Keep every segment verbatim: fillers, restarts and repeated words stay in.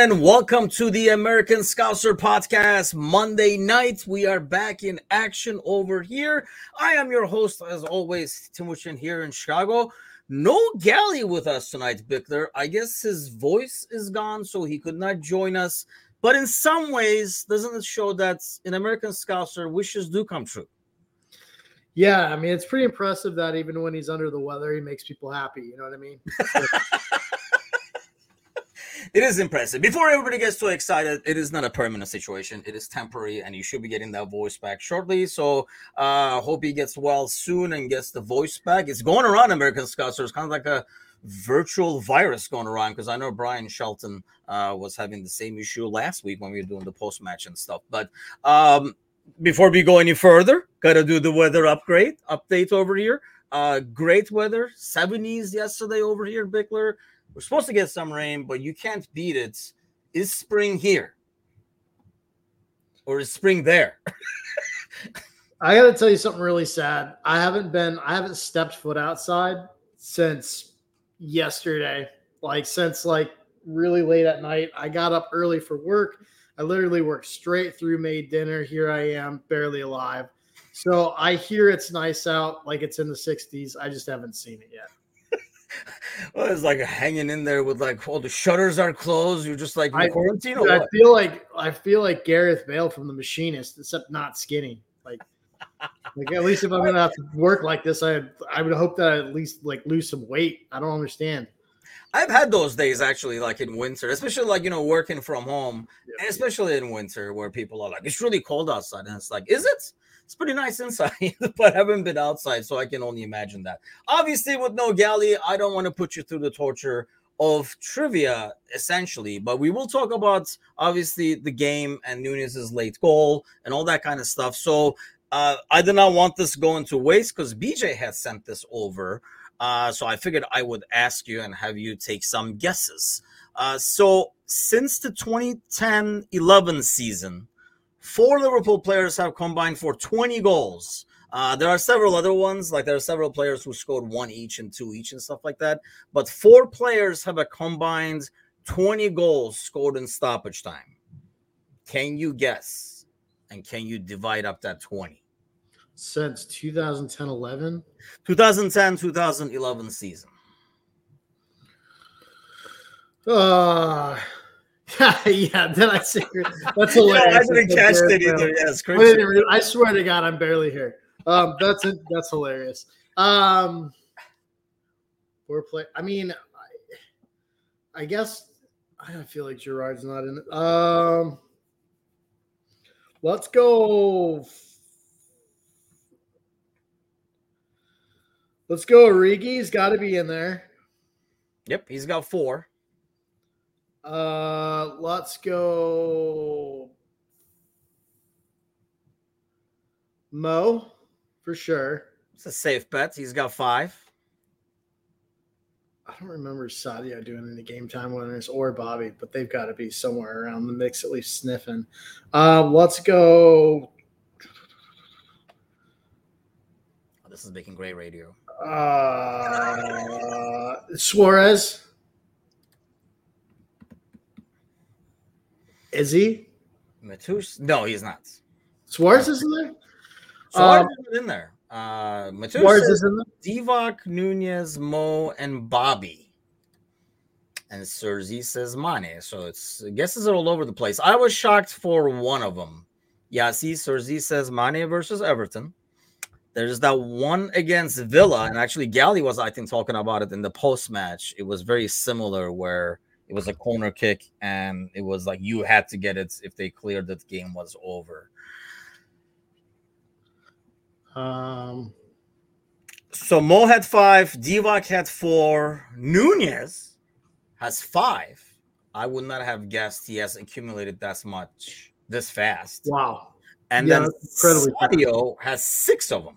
and welcome to the American Scouser podcast. Monday night, we are back in action over here. I am your host, as always, Timuchin here in Chicago. No Gally with us tonight, Bickler. I guess his voice is gone, so he could not join us. But in some ways, doesn't it show that in American Scouser, wishes do come true? Yeah, I mean, it's pretty impressive that even when he's under the weather, he makes people happy. You know what I mean? So, it is impressive. Before everybody gets too excited, it is not a permanent situation. It is temporary, and you should be getting that voice back shortly. So I uh, hope he gets well soon and gets the voice back. It's going around American Scouser. It's kind of like a virtual virus going around because I know Brian Shelton uh, was having the same issue last week when we were doing the post-match and stuff. But um, before we go any further, got to do the weather upgrade, update over here. Uh, great weather, seventies yesterday over here, Bickler. We're supposed to get some rain, but you can't beat it. Is spring here? Or is spring there? I got to tell you something really sad. I haven't been, I haven't stepped foot outside since yesterday. Like, since like really late at night. I got up early for work. I literally worked straight through, made dinner. Here I am, barely alive. So I hear it's nice out, like it's in the sixties. I just haven't seen it yet. Well, it's like hanging in there with like all the shutters are closed. You're just like in I, quarantine. Dude, Or I what? feel like I feel like Gareth Bale from The Machinist, except not skinny. Like, like at least if I'm gonna have to work like this, I I would hope that I at least like lose some weight. I don't understand. I've had those days actually, like in winter, especially like, you know, working from home, Yeah. and especially in winter where people are like, it's really cold outside. And it's like, is it? It's pretty nice inside, but I haven't been outside, so I can only imagine that. Obviously, with no Gally, I don't want to put you through the torture of trivia, essentially, but we will talk about, obviously, the game and Nunez's late goal and all that kind of stuff. So uh, I did not want this going to waste because B J had sent this over. Uh, so I figured I would ask you and have you take some guesses. Uh, so since the twenty ten eleven season, four Liverpool players have combined for twenty goals. Uh, there are several other ones, like there are several players who scored one each and two each and stuff like that. But four players have a combined twenty goals scored in stoppage time. Can you guess? And can you divide up that twenty? Since two thousand ten eleven, twenty ten twenty eleven season. Uh, yeah, then I see. That's hilarious. Yeah, I didn't catch that either. Yes, I, didn't re- I swear to God, I'm barely here. Um, that's it. That's hilarious. Um, four play. I mean, I, I guess I don't feel like Gerard's not in it. Um, let's go. Let's go. Origi's got to be in there. Yep, he's got four. Uh, let's go. Mo, for sure. It's a safe bet. He's got five. I don't remember Sadio doing any game time winners or Bobby, but they've got to be somewhere around the mix, at least sniffing. Uh, let's go. Oh, this is making great radio. Uh, Suarez. Is he? Matush? No, he's not. Suarez is in there? Suarez Um, isn't in there. Uh, Matush Suarez says is in there? Divock, Nunez, Mo, and Bobby. And Serzi says Mane. So it's guesses are all over the place. I was shocked for one of them. Yeah, see, Serzi says Mane versus Everton. There's that one against Villa. And actually, Gally was, I think, talking about it in the post-match. It was very similar where it was a corner kick, and it was like you had to get it if they cleared that the game was over. Um, So Mo had five, Divock had four, Nunez has five. I would not have guessed he has accumulated that much this fast. wow. And Yeah, then that's incredibly Sadio has six of them.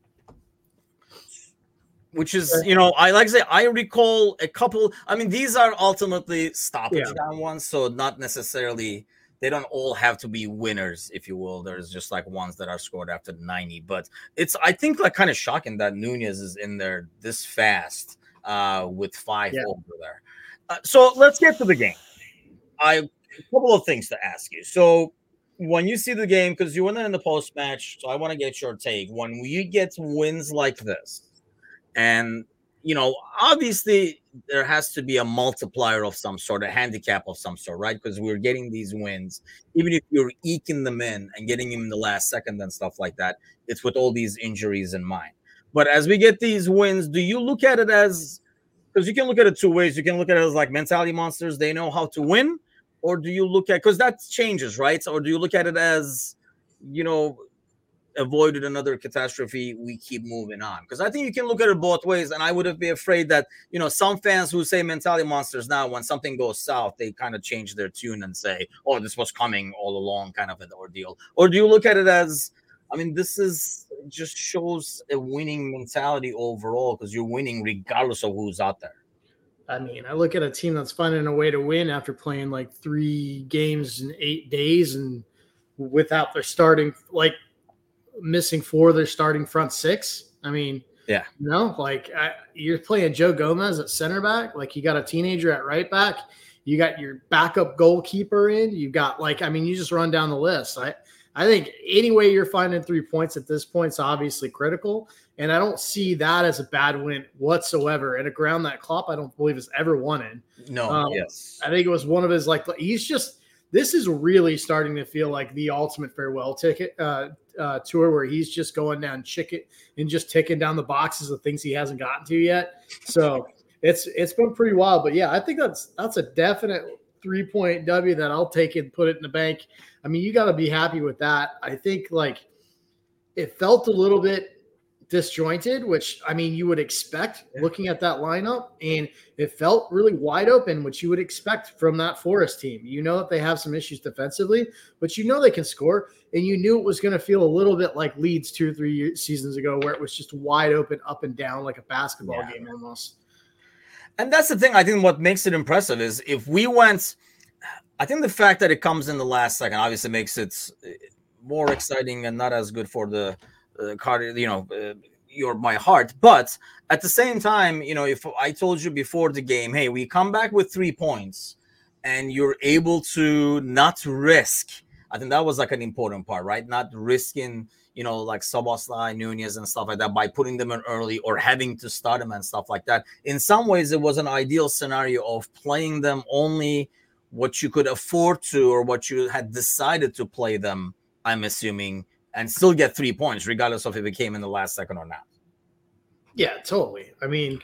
Which is, you know, I like to say, I recall a couple. I mean, these are ultimately stoppage Yeah. down ones, so not necessarily, they don't all have to be winners, if you will. There's just like ones that are scored after ninety. But it's, I think, like kind of shocking that Nunez is in there this fast uh, with five Yeah. over there. Uh, so let's get to the game. I a couple of things to ask you. So when you see the game, because you were there in the post match, so I want to get your take. When you get wins like this, and you know, obviously there has to be a multiplier of some sort, a handicap of some sort, right? Because we're getting these wins, even if you're eking them in and getting them in the last second and stuff like that, it's with all these injuries in mind. But as we get these wins, do you look at it as, because you can look at it two ways. You can look at it as like mentality monsters, they know how to win, or do you look at, because that changes, right? Or do you look at it as, you know, avoided another catastrophe, we keep moving on? Because I think you can look at it both ways, and I wouldn't be afraid that, you know, some fans who say mentality monsters now, when something goes south, they kind of change their tune and say, oh, this was coming all along, kind of an ordeal. Or do you look at it as, I mean, this is just shows a winning mentality overall, because you're winning regardless of who's out there? I mean, I look at a team that's finding a way to win after playing like three games in eight days and without their starting, like, missing four of their starting front six. I mean, yeah, you know, like I, you're playing Joe Gomez at center back. Like you got a teenager at right back. You got your backup goalkeeper in. You got like, I mean, you just run down the list. I, I think any way you're finding three points at this point is obviously critical. And I don't see that as a bad win whatsoever. And a ground that Klopp, I don't believe has ever won in. No, um, yes. I think it was one of his, like, he's just, this is really starting to feel like the ultimate farewell ticket uh, uh, tour, where he's just going down chicken and just ticking down the boxes of things he hasn't gotten to yet. So it's it's been pretty wild. But yeah, I think that's that's a definite three point W that I'll take and put it in the bank. I mean, you got to be happy with that. I think like it felt a little bit disjointed, which I mean you would expect looking at that lineup, and it felt really wide open, which you would expect from that Forest team. You know that they have some issues defensively, but you know they can score, and you knew it was going to feel a little bit like Leeds two or three years, seasons ago, where it was just wide open up and down like a basketball yeah. game almost. And that's the thing. I think what makes it impressive is if we went, I think the fact that it comes in the last second obviously makes it more exciting and not as good for the Uh, card, you know, uh, your my heart. But at the same time, you know, if I told you before the game, hey, we come back with three points and you're able to not risk, I think that was like an important part, right? Not risking, you know, like Szoboszlai, Nunez and stuff like that by putting them in early or having to start them and stuff like that. In some ways, it was an ideal scenario of playing them only what you could afford to or what you had decided to play them, I'm assuming, and still get three points, regardless of if it came in the last second or not. Yeah, totally. I mean,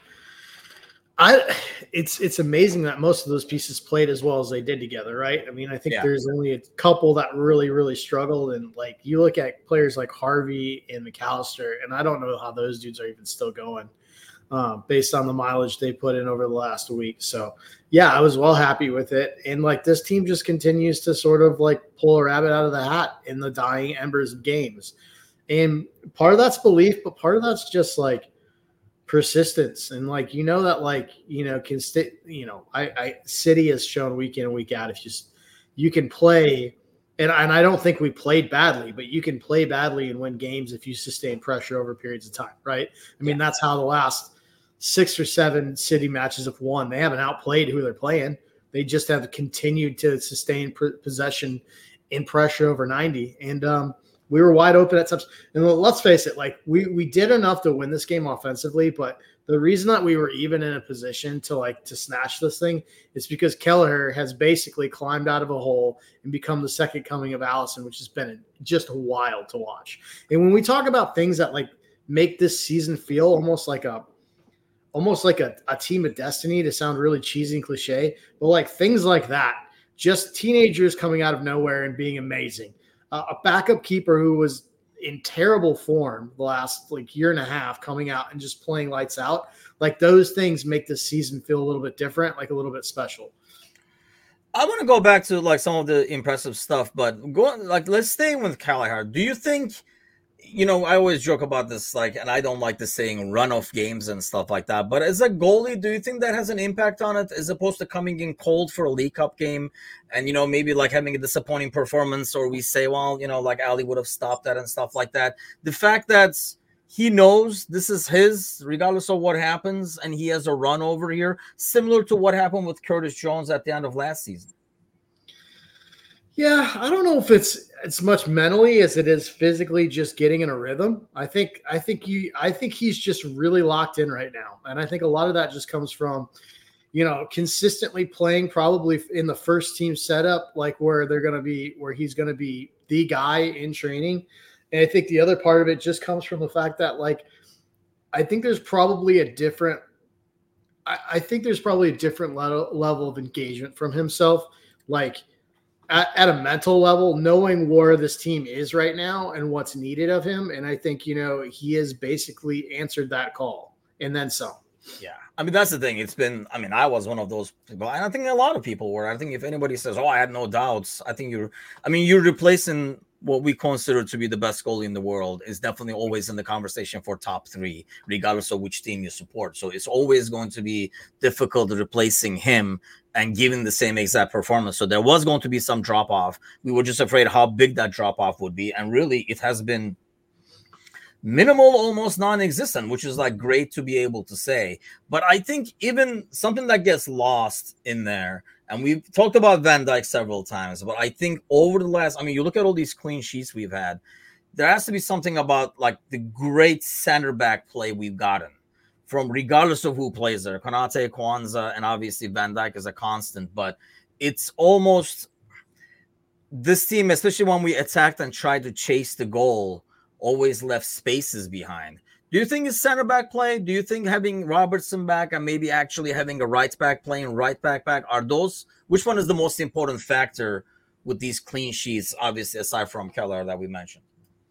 I it's it's amazing that most of those pieces played as well as they did together, right? I mean, I think yeah. there's only a couple that really, really struggled. And like you look at players like Harvey and McAllister, and I don't know how those dudes are even still going uh, based on the mileage they put in over the last week. So yeah, I was well happy with it. And like this team just continues to sort of like pull a rabbit out of the hat in the dying embers of games. And part of that's belief, but part of that's just like persistence. And like, you know, that like, you know, can stay, you know, I, I City has shown week in and week out, if you just, you can play. And, and I don't think we played badly, but you can play badly and win games if you sustain pressure over periods of time. Right. I mean, yeah. that's how the last six or seven City matches have won. They haven't outplayed who they're playing. They just have continued to sustain pr- possession in pressure over ninety. And um, we were wide open at times. And let's face it, like we, we did enough to win this game offensively, but the reason that we were even in a position to like to snatch this thing is because Kelleher has basically climbed out of a hole and become the second coming of Allison, which has been just wild to watch. And when we talk about things that like make this season feel almost like a almost like a, a team of destiny, to sound really cheesy and cliche, but like things like that, just teenagers coming out of nowhere and being amazing. Uh, a backup keeper who was in terrible form the last like year and a half coming out and just playing lights out. Like those things make this season feel a little bit different, like a little bit special. I want to go back to like some of the impressive stuff, but going like, let's stay with Kelleher. Do you think, you know, I always joke about this, like, and I don't like the saying run off games and stuff like that. But as a goalie, do you think that has an impact on it as opposed to coming in cold for a League Cup game and, you know, maybe like having a disappointing performance, or we say, well, you know, like Ali would have stopped that and stuff like that. The fact that he knows this is his, regardless of what happens, and he has a run over here, similar to what happened with Curtis Jones at the end of last season. Yeah, I don't know if it's as much mentally as it is physically just getting in a rhythm. I think I think you I think he's just really locked in right now. And I think a lot of that just comes from, you know, consistently playing probably in the first team setup, like where they're going to be, where he's going to be the guy in training. And I think the other part of it just comes from the fact that, like, I think there's probably a different, I, I think there's probably a different level, level of engagement from himself. Like, at, at a mental level, knowing where this team is right now and what's needed of him. And I think, you know, he has basically answered that call and then some. Yeah. I mean, that's the thing. It's been, I mean, I was one of those people, and I think a lot of people were. I think if anybody says, oh, I had no doubts, I think you're, I mean, you're replacing what we consider to be the best goalie in the world is definitely always in the conversation for top three, regardless of which team you support. So it's always going to be difficult replacing him and giving the same exact performance. So there was going to be some drop off. We were just afraid how big that drop off would be. And really, it has been minimal, almost non-existent, which is like great to be able to say. But I think even something that gets lost in there, and we've talked about Van Dijk several times, but I think over the last, I mean, you look at all these clean sheets we've had, there has to be something about like the great center back play we've gotten from regardless of who plays there. Konate, Kwanzaa, and obviously Van Dijk is a constant, but it's almost this team, especially when we attacked and tried to chase the goal, always left spaces behind. Do you think it's center back play? Do you think having Robertson back and maybe actually having a right back playing right back back, are those, which one is the most important factor with these clean sheets, obviously, aside from Keller that we mentioned?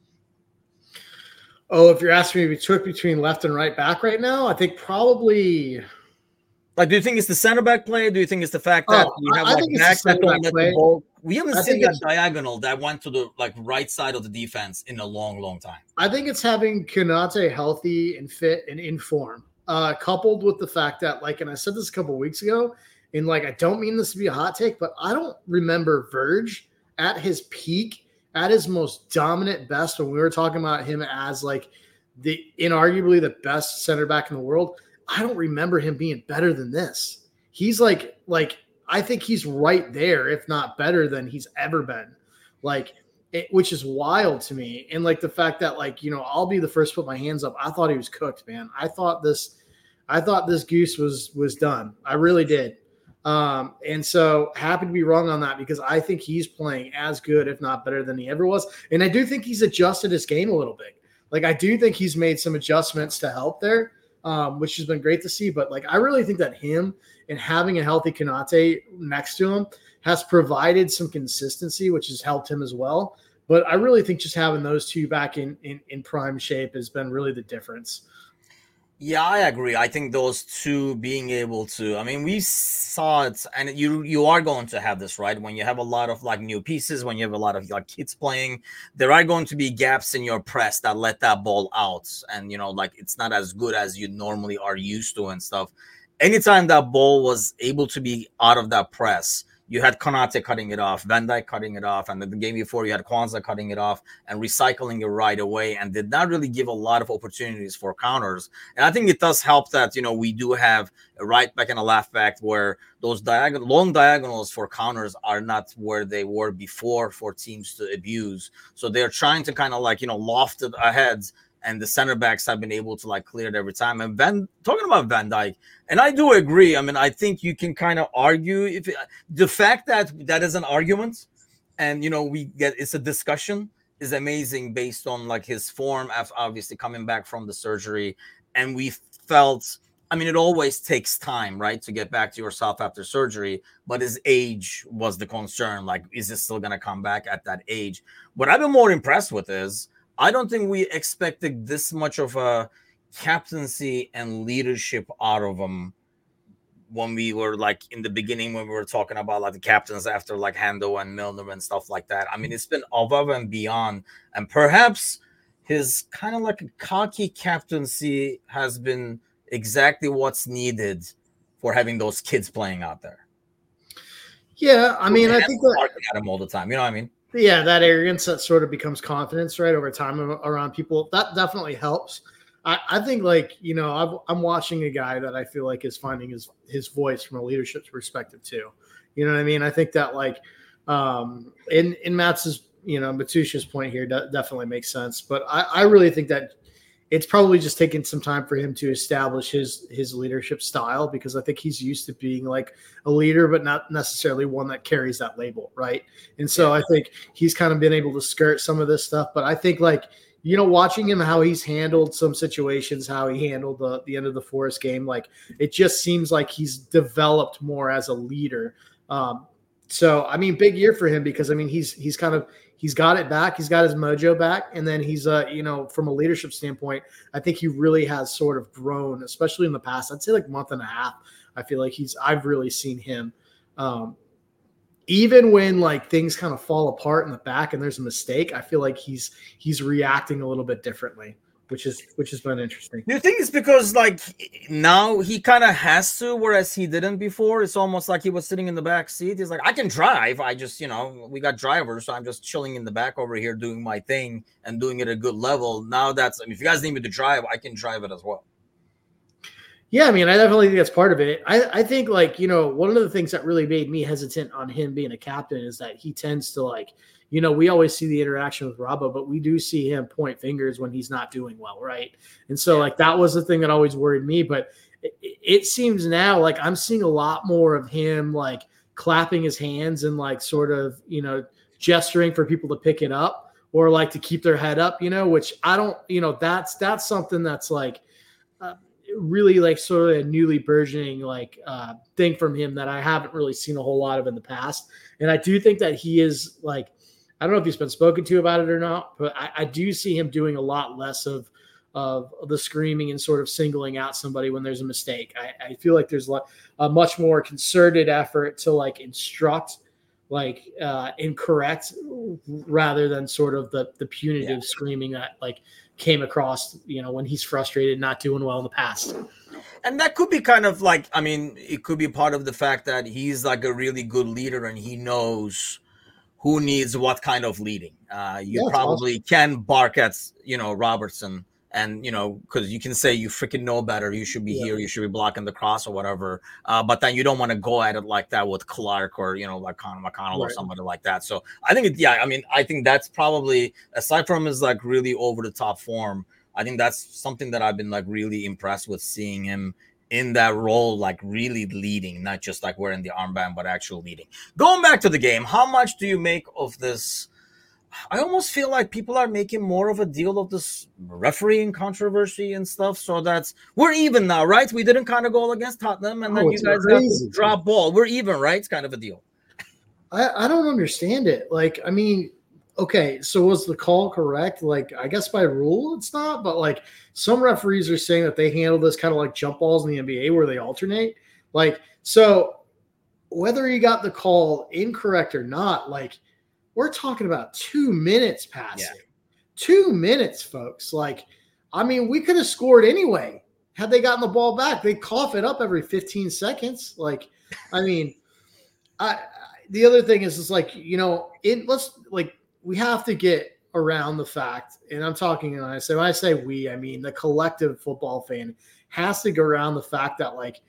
Oh, if you're asking me to between left and right back right now, I think probably. Like, do you think it's the center back play? Do you think it's the fact that oh, we have I, like I backs that don't let the ball? We haven't I seen that diagonal that went to the like right side of the defense in a long, long time. I think it's having Konate healthy and fit and in form, uh, coupled with the fact that, like, and I said this a couple of weeks ago, and like, I don't mean this to be a hot take, but I don't remember Verge at his peak, at his most dominant best, when we were talking about him as like the inarguably the best center back in the world. I don't remember him being better than this. He's like, like, I think he's right there, if not better than he's ever been. Like, it, which is wild to me. And like the fact that, like, you know, I'll be the first to put my hands up. I thought he was cooked, man. I thought this, I thought this goose was, was done. I really did. Um, and so happy to be wrong on that, because I think he's playing as good, if not better than he ever was. And I do think he's adjusted his game a little bit. Like, I do think he's made some adjustments to help there. Um, which has been great to see. But like, I really think that him and having a healthy Konate next to him has provided some consistency, which has helped him as well. But I really think just having those two back in, in, in prime shape has been really the difference. Yeah, I agree. I think those two being able to, I mean, we saw it, and you you are going to have this, right? When you have a lot of like new pieces, when you have a lot of like kids playing, there are going to be gaps in your press that let that ball out. And, you know, like it's not as good as you normally are used to and stuff. Anytime that ball was able to be out of that press, you had Konate cutting it off, Van Dijk cutting it off, and then the game before you had Kwanzaa cutting it off and recycling it right away, and did not really give a lot of opportunities for counters. And I think it does help that, you know, we do have a right back and a left back where those diagonal, long diagonals for counters are not where they were before for teams to abuse. So they're trying to kind of like, you know, loft it ahead, and the center backs have been able to like clear it every time. And Van, talking about Van Dijk, and I do agree. I mean, I think you can kind of argue if it, the fact that that is an argument, and you know we get it's a discussion, is amazing based on like his form after obviously coming back from the surgery, and we felt. I mean, it always takes time, right, to get back to yourself after surgery. But his age was the concern. Like, is this still going to come back at that age? What I've been more impressed with is, I don't think we expected this much of a captaincy and leadership out of him when we were like in the beginning, when we were talking about like the captains after like Hando and Milner and stuff like that. I mean, it's been above and beyond, and perhaps his kind of like a cocky captaincy has been exactly what's needed for having those kids playing out there. Yeah, I mean, I think that at him all the time. You know what I mean? Yeah, that arrogance that sort of becomes confidence, right, over time around people. That definitely helps. I, I think, like, you know, I've, I'm watching a guy that I feel like is finding his his voice from a leadership perspective too. You know what I mean? I think that, like, Um, in in Matt's, you know, Matusha's point here de- definitely makes sense, but I, I really think that it's probably just taking some time for him to establish his his leadership style, because I think he's used to being like a leader, but not necessarily one that carries that label, right? And so I think he's kind of been able to skirt some of this stuff. But I think, like, you know, watching him, how he's handled some situations, how he handled the, the end of the Forest game, like, it just seems like he's developed more as a leader. Um, so, I mean, big year for him, because, I mean, he's he's kind of he's got it back. He's got his mojo back. And then he's, uh, you know, from a leadership standpoint, I think he really has sort of grown, especially in the past, I'd say like month and a half. I feel like he's, I've really seen him, um, even when like things kind of fall apart in the back and there's a mistake, I feel like he's, he's reacting a little bit differently, which is, which has been interesting. Do you think it's because like now he kind of has to, whereas he didn't before? It's almost like he was sitting in the back seat. He's like, I can drive. I just, you know, we got drivers, so I'm just chilling in the back over here doing my thing and doing it at a good level. Now that's, I mean, if you guys need me to drive, I can drive it as well. Yeah, I mean, I definitely think that's part of it. I, I think, like, you know, one of the things that really made me hesitant on him being a captain is that he tends to, like, you know, we always see the interaction with Robbo, but we do see him point fingers when he's not doing well, right? And so, like, that was the thing that always worried me. But it, it seems now like I'm seeing a lot more of him, like, clapping his hands and, like, sort of, you know, gesturing for people to pick it up or, like, to keep their head up, you know, which I don't, you know, that's that's something that's, like, uh, really like sort of a newly burgeoning like uh, thing from him that I haven't really seen a whole lot of in the past. And I do think that he is like, I don't know if he's been spoken to about it or not, but I, I do see him doing a lot less of, of the screaming and sort of singling out somebody when there's a mistake. I, I feel like there's like a much more concerted effort to like instruct, like uh, incorrect rather than sort of the, the punitive yeah. screaming that like, came across, you know, when he's frustrated, not doing well in the past. And that could be kind of like, I mean, it could be part of the fact that he's like a really good leader and he knows who needs what kind of leading. Uh, you yeah, probably awesome. Can bark at, you know, Robertson and, you know, because you can say you freaking know better. You should be yeah. here. You should be blocking the cross or whatever. Uh, but then you don't want to go at it like that with Clark or, you know, like Connor McConnell right. or somebody like that. So I think, it, yeah, I mean, I think that's probably, aside from his like really over the top form, I think that's something that I've been like really impressed with seeing him in that role, like really leading, not just like wearing the armband, but actual leading. Going back to the game, how much do you make of this? I almost feel like people are making more of a deal of this refereeing controversy and stuff. So that's, we're even now, right? We didn't kind of go against Tottenham and oh, then you guys crazy. Got the drop ball. We're even, right? It's kind of a deal. I, I don't understand it. Like, I mean, okay, so was the call correct? Like, I guess by rule it's not, but like some referees are saying that they handle this kind of like jump balls in the N B A where they alternate. Like, so whether he got the call incorrect or not, like, we're talking about two minutes passing. Yeah. Two minutes, folks. Like, I mean, we could have scored anyway. Had they gotten the ball back, they cough it up every fifteen seconds. Like, I mean, I, I the other thing is, is like, you know, it let's like we have to get around the fact, and I'm talking, and I say when I say we, I mean the collective football fan has to go around the fact that like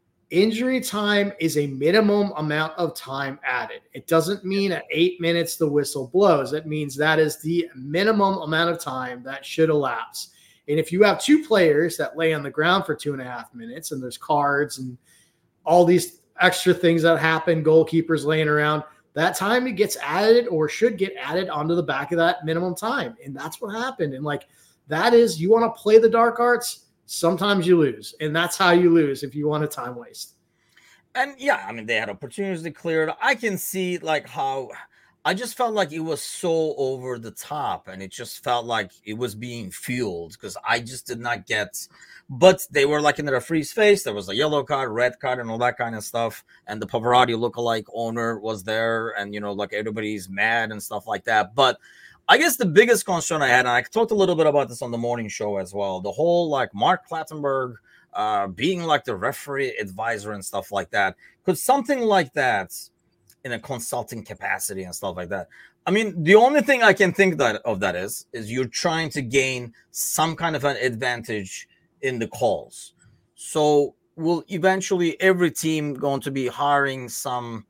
injury time is a minimum amount of time added. It doesn't mean at eight minutes the whistle blows. It means that is the minimum amount of time that should elapse. And if you have two players that lay on the ground for two and a half minutes and there's cards and all these extra things that happen, goalkeepers laying around, that time it gets added or should get added onto the back of that minimum time. And that's what happened. And like that is, you want to play the dark arts, sometimes you lose, and that's how you lose if you want a time waste. And yeah, I mean, they had opportunities to clear it. I can see like how I just felt like it was so over the top, and it just felt like it was being fueled because I just did not get. But they were like in the referee's face. There was a yellow card, red card, and all that kind of stuff. And the Pavarotti lookalike owner was there, and you know, like everybody's mad and stuff like that. But I guess the biggest concern I had, and I talked a little bit about this on the morning show as well, the whole like Mark Clattenburg uh, being like the referee advisor and stuff like that. Could something like that in a consulting capacity and stuff like that? I mean, the only thing I can think that of that is, is you're trying to gain some kind of an advantage in the calls. So will eventually every team going to be hiring some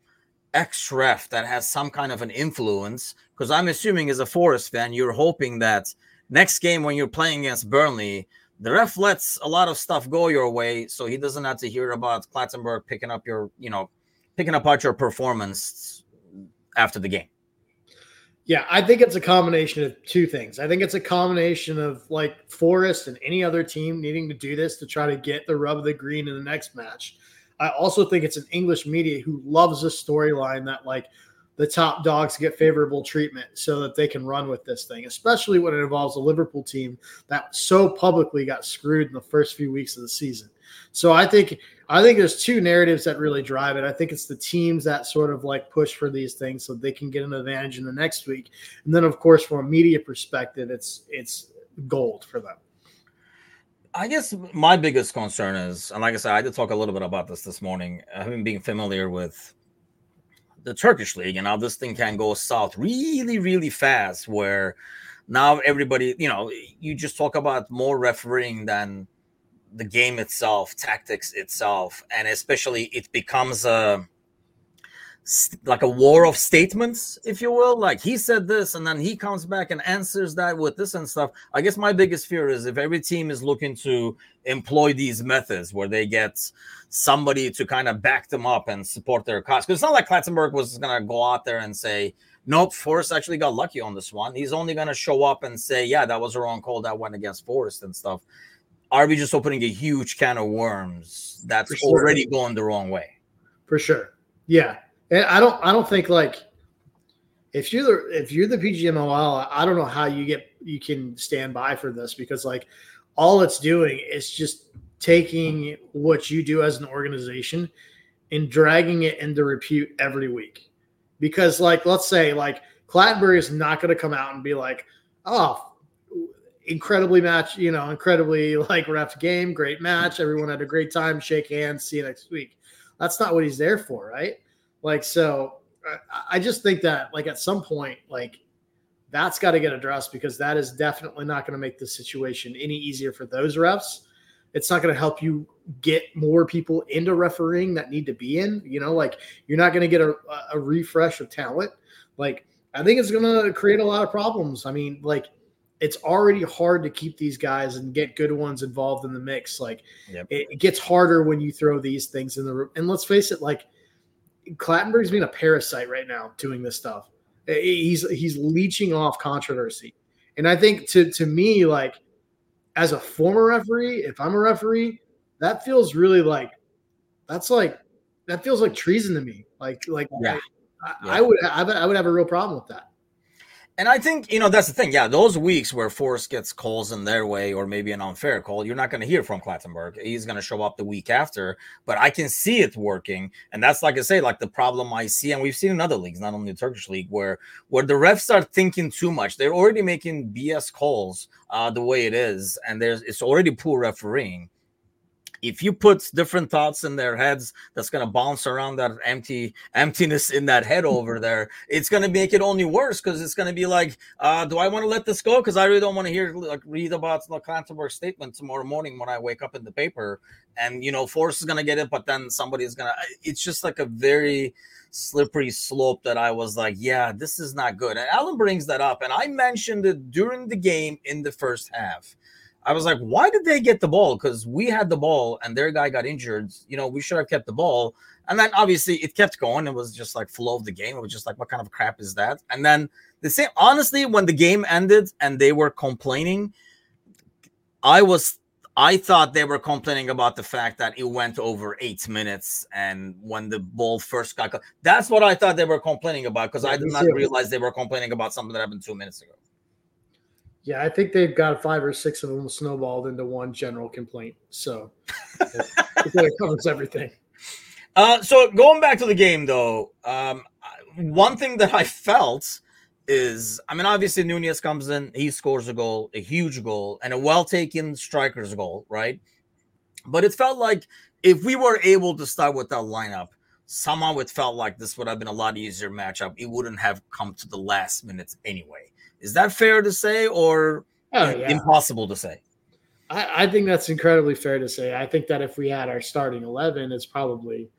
ex-ref that has some kind of an influence, because I'm assuming as a Forest fan, you're hoping that next game when you're playing against Burnley, the ref lets a lot of stuff go your way, so he doesn't have to hear about Clattenburg picking up your, you know, picking apart your performance after the game. Yeah, I think it's a combination of two things. I think it's a combination of like Forest and any other team needing to do this to try to get the rub of the green in the next match. I also think it's an English media who loves a storyline that like the top dogs get favorable treatment so that they can run with this thing, especially when it involves a Liverpool team that so publicly got screwed in the first few weeks of the season. So I think I think there's two narratives that really drive it. I think it's the teams that sort of like push for these things so they can get an advantage in the next week. And then, of course, from a media perspective, it's it's gold for them. I guess my biggest concern is, and like I said, I did talk a little bit about this this morning, having been familiar with the Turkish league and how this thing can go south really, really fast, where now everybody, you know, you just talk about more refereeing than the game itself, tactics itself, and especially it becomes a like a war of statements, if you will. Like he said this, and then he comes back and answers that with this and stuff. I guess my biggest fear is if every team is looking to employ these methods where they get somebody to kind of back them up and support their cause. Because it's not like Clattenburg was going to go out there and say, nope, Forest actually got lucky on this one. He's only going to show up and say, yeah, that was a wrong call that went against Forest and stuff. Are we just opening a huge can of worms that's sure. already going the wrong way? For sure. Yeah. And I don't I don't think like if you're the if you're the P G M O L, I don't know how you get you can stand by for this, because like all it's doing is just taking what you do as an organization and dragging it into repute every week. Because like let's say like Clattenburg is not going to come out and be like, oh, incredibly match, you know, incredibly like ref game, great match. Everyone had a great time. Shake hands. See you next week. That's not what he's there for, right? Like, so I just think that like at some point, like that's got to get addressed, because that is definitely not going to make the situation any easier for those refs. It's not going to help you get more people into refereeing that need to be in, you know, like you're not going to get a, a refresh of talent. Like, I think it's going to create a lot of problems. I mean, like, it's already hard to keep these guys and get good ones involved in the mix. Like yep. it, it gets harder when you throw these things in the room. And let's face it, like Clattenburg's being a parasite right now doing this stuff. He's, he's leeching off controversy. And I think to, to me, like as a former referee, if I'm a referee, that feels really like, that's like, that feels like treason to me. Like, like yeah. I, yeah. I would, I would have a real problem with that. And I think, you know, that's the thing. Yeah, those weeks where Forrest gets calls in their way or maybe an unfair call, you're not going to hear from Clattenburg. He's going to show up the week after. But I can see it working. And that's, like I say, like the problem I see. And we've seen in other leagues, not only the Turkish league, where where the refs start thinking too much. They're already making B S calls uh, the way it is. And there's it's already poor refereeing. If you put different thoughts in their heads, that's going to bounce around that empty emptiness in that head over there. It's going to make it only worse, because it's going to be like, uh, do I want to let this go? Because I really don't want to hear like read about the Clattenburg statement tomorrow morning when I wake up in the paper. And, you know, Forrest is going to get it, but then somebody is going to – it's just like a very slippery slope that I was like, yeah, this is not good. And Alan brings that up, and I mentioned it during the game in the first half. I was like, why did they get the ball? Because we had the ball and their guy got injured. You know, we should have kept the ball. And then obviously it kept going. It was just like flow of the game. It was just like, what kind of crap is that? And then the same, honestly, when the game ended and they were complaining, I was, I thought they were complaining about the fact that it went over eight minutes. And when the ball first got, that's what I thought they were complaining about, because yeah, I did not realize they were complaining about something that happened two minutes ago. Yeah, I think they've got five or six of them snowballed into one general complaint. So it covers everything. Uh, so going back to the game, though, um, one thing that I felt is, I mean, obviously Nunez comes in, he scores a goal, a huge goal, and a well-taken striker's goal, right? But it felt like if we were able to start with that lineup, somehow it felt like this would have been a lot easier matchup. It wouldn't have come to the last minutes anyway. Is that fair to say, or oh, yeah. impossible to say? I, I think that's incredibly fair to say. I think that if we had our starting eleven, it's probably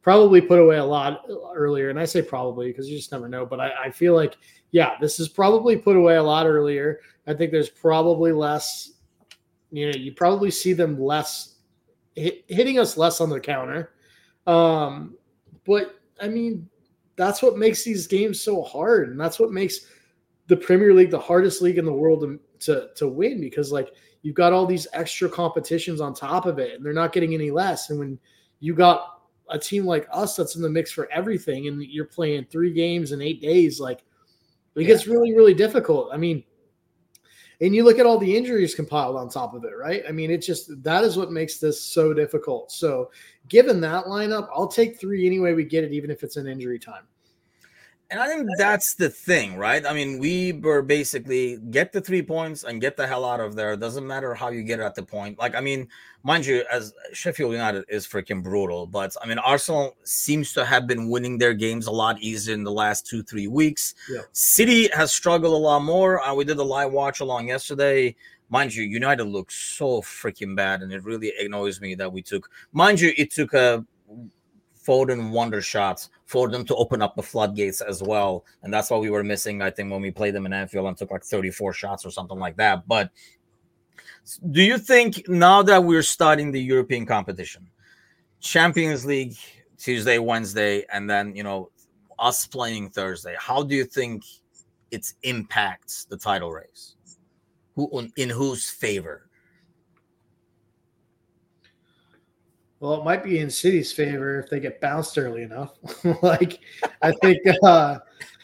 probably put away a lot earlier. And I say probably because you just never know. But I, I feel like, yeah, this is probably put away a lot earlier. I think there's probably less, you know, you probably see them less hit, hitting us less on the counter. Um, but I mean, that's what makes these games so hard. And that's what makes the Premier League the hardest league in the world to, to, to win, because like you've got all these extra competitions on top of it and they're not getting any less. And when you got a team like us that's in the mix for everything and you're playing three games in eight days, like it yeah. gets really, really difficult. I mean, and you look at all the injuries compiled on top of it, right? I mean, it's just, that is what makes this so difficult. So given that lineup, I'll take three any way we get it, even if it's an injury time. And I think that's the thing, right? I mean, we were basically get the three points and get the hell out of there. It doesn't matter how you get at the point. Like, I mean, mind you, as Sheffield United is freaking brutal, but I mean, Arsenal seems to have been winning their games a lot easier in the last two, three weeks. Yeah. City has struggled a lot more. Uh, we did a live watch along yesterday. Mind you, United looks so freaking bad, and it really annoys me that we took, mind you, it took a Foden wonder shots for them to open up the floodgates as well. And that's what we were missing, I think, when we played them in Anfield and took like thirty-four shots or something like that. But do you think now that we're starting the European competition, Champions League Tuesday, Wednesday, and then, you know, us playing Thursday, how do you think it impacts the title race? Who in whose favor? Well, it might be in City's favor if they get bounced early enough. like, I think, uh,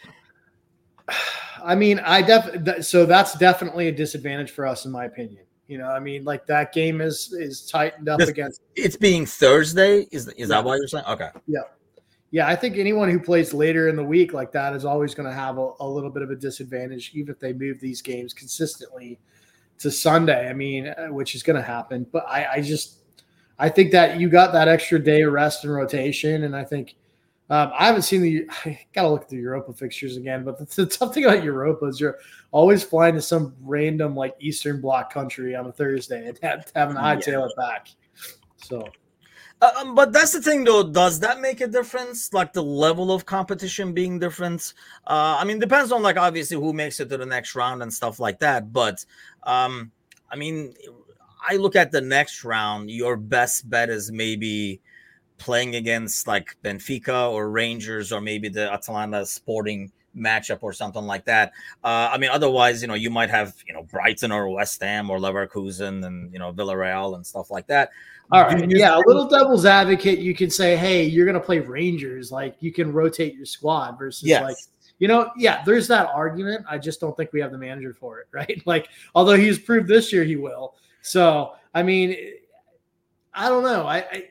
I mean, I def, so that's definitely a disadvantage for us, in my opinion. You know, I mean, like that game is, is tightened up this, against. It's being Thursday. Is, is yeah. that what you're saying? Okay. Yeah. Yeah. I think anyone who plays later in the week like that is always going to have a, a little bit of a disadvantage, even if they move these games consistently to Sunday. I mean, which is going to happen. But I, I just, I think that you got that extra day of rest and rotation, and I think um, I haven't seen the. I got to look at the Europa fixtures again. But the, the tough thing about Europa is you're always flying to some random like Eastern Bloc country on a Thursday and having to hightail it back. So, uh, um, but that's the thing, though. Does that make a difference? Like the level of competition being different? Uh, I mean, depends on like obviously who makes it to the next round and stuff like that. But um, I mean. I look at the next round, your best bet is maybe playing against like Benfica or Rangers or maybe the Atalanta Sporting matchup or something like that. Uh, I mean, otherwise, you know, you might have, you know, Brighton or West Ham or Leverkusen and, you know, Villarreal and stuff like that. All right. Yeah. A little devil's advocate. You can say, hey, you're going to play Rangers. Like you can rotate your squad versus yes. like, you know, yeah, there's that argument. I just don't think we have the manager for it. Right. Like, although he's proved this year he will. So, I mean, I don't know. I, I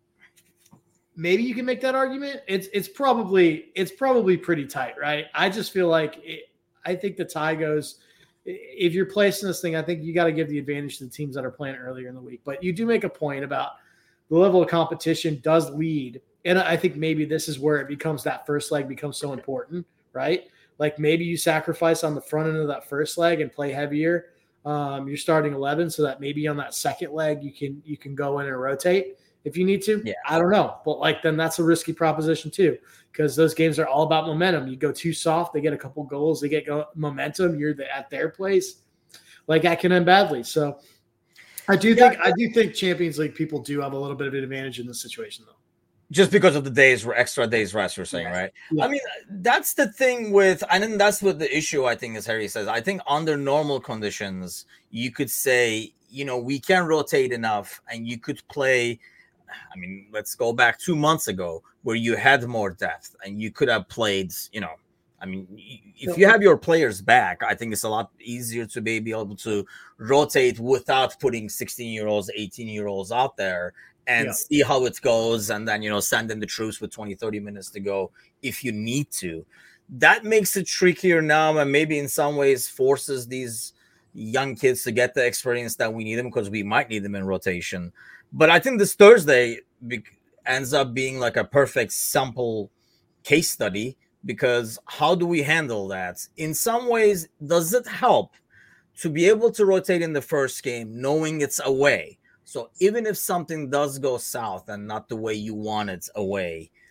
maybe you can make that argument. It's it's probably it's probably pretty tight, right? I just feel like it, I think the tie goes. If you're placing this thing, I think you got to give the advantage to the teams that are playing earlier in the week. But you do make a point about the level of competition does lead, and I think maybe this is where it becomes that first leg becomes so important, right? Like maybe you sacrifice on the front end of that first leg and play heavier. Um, you're starting eleven, so that maybe on that second leg you can you can go in and rotate if you need to. Yeah. I don't know, but like then that's a risky proposition too, because those games are all about momentum. You go too soft, they get a couple goals, they get go- momentum. You're the, at their place, like that can end badly. So I do think yeah. I do think Champions League people do have a little bit of an advantage in this situation, though. Just because of the days, extra days rest, you're saying, right? Yeah. I mean, that's the thing with, and then that's what the issue, I think, as Harry says. I think under normal conditions, you could say, you know, we can rotate enough and you could play. I mean, let's go back two months ago where you had more depth and you could have played, you know, I mean, if you have your players back, I think it's a lot easier to be able to rotate without putting sixteen-year-olds, eighteen-year-olds out there. And yeah. see how it goes, and then, you know, send in the troops with twenty, thirty minutes to go if you need to. That makes it trickier now, and maybe in some ways forces these young kids to get the experience that we need them, because we might need them in rotation. But I think this Thursday be- ends up being like a perfect sample case study, because how do we handle that? In some ways, does it help to be able to rotate in the first game knowing it's away? So even if something does go south and not the way you want it away,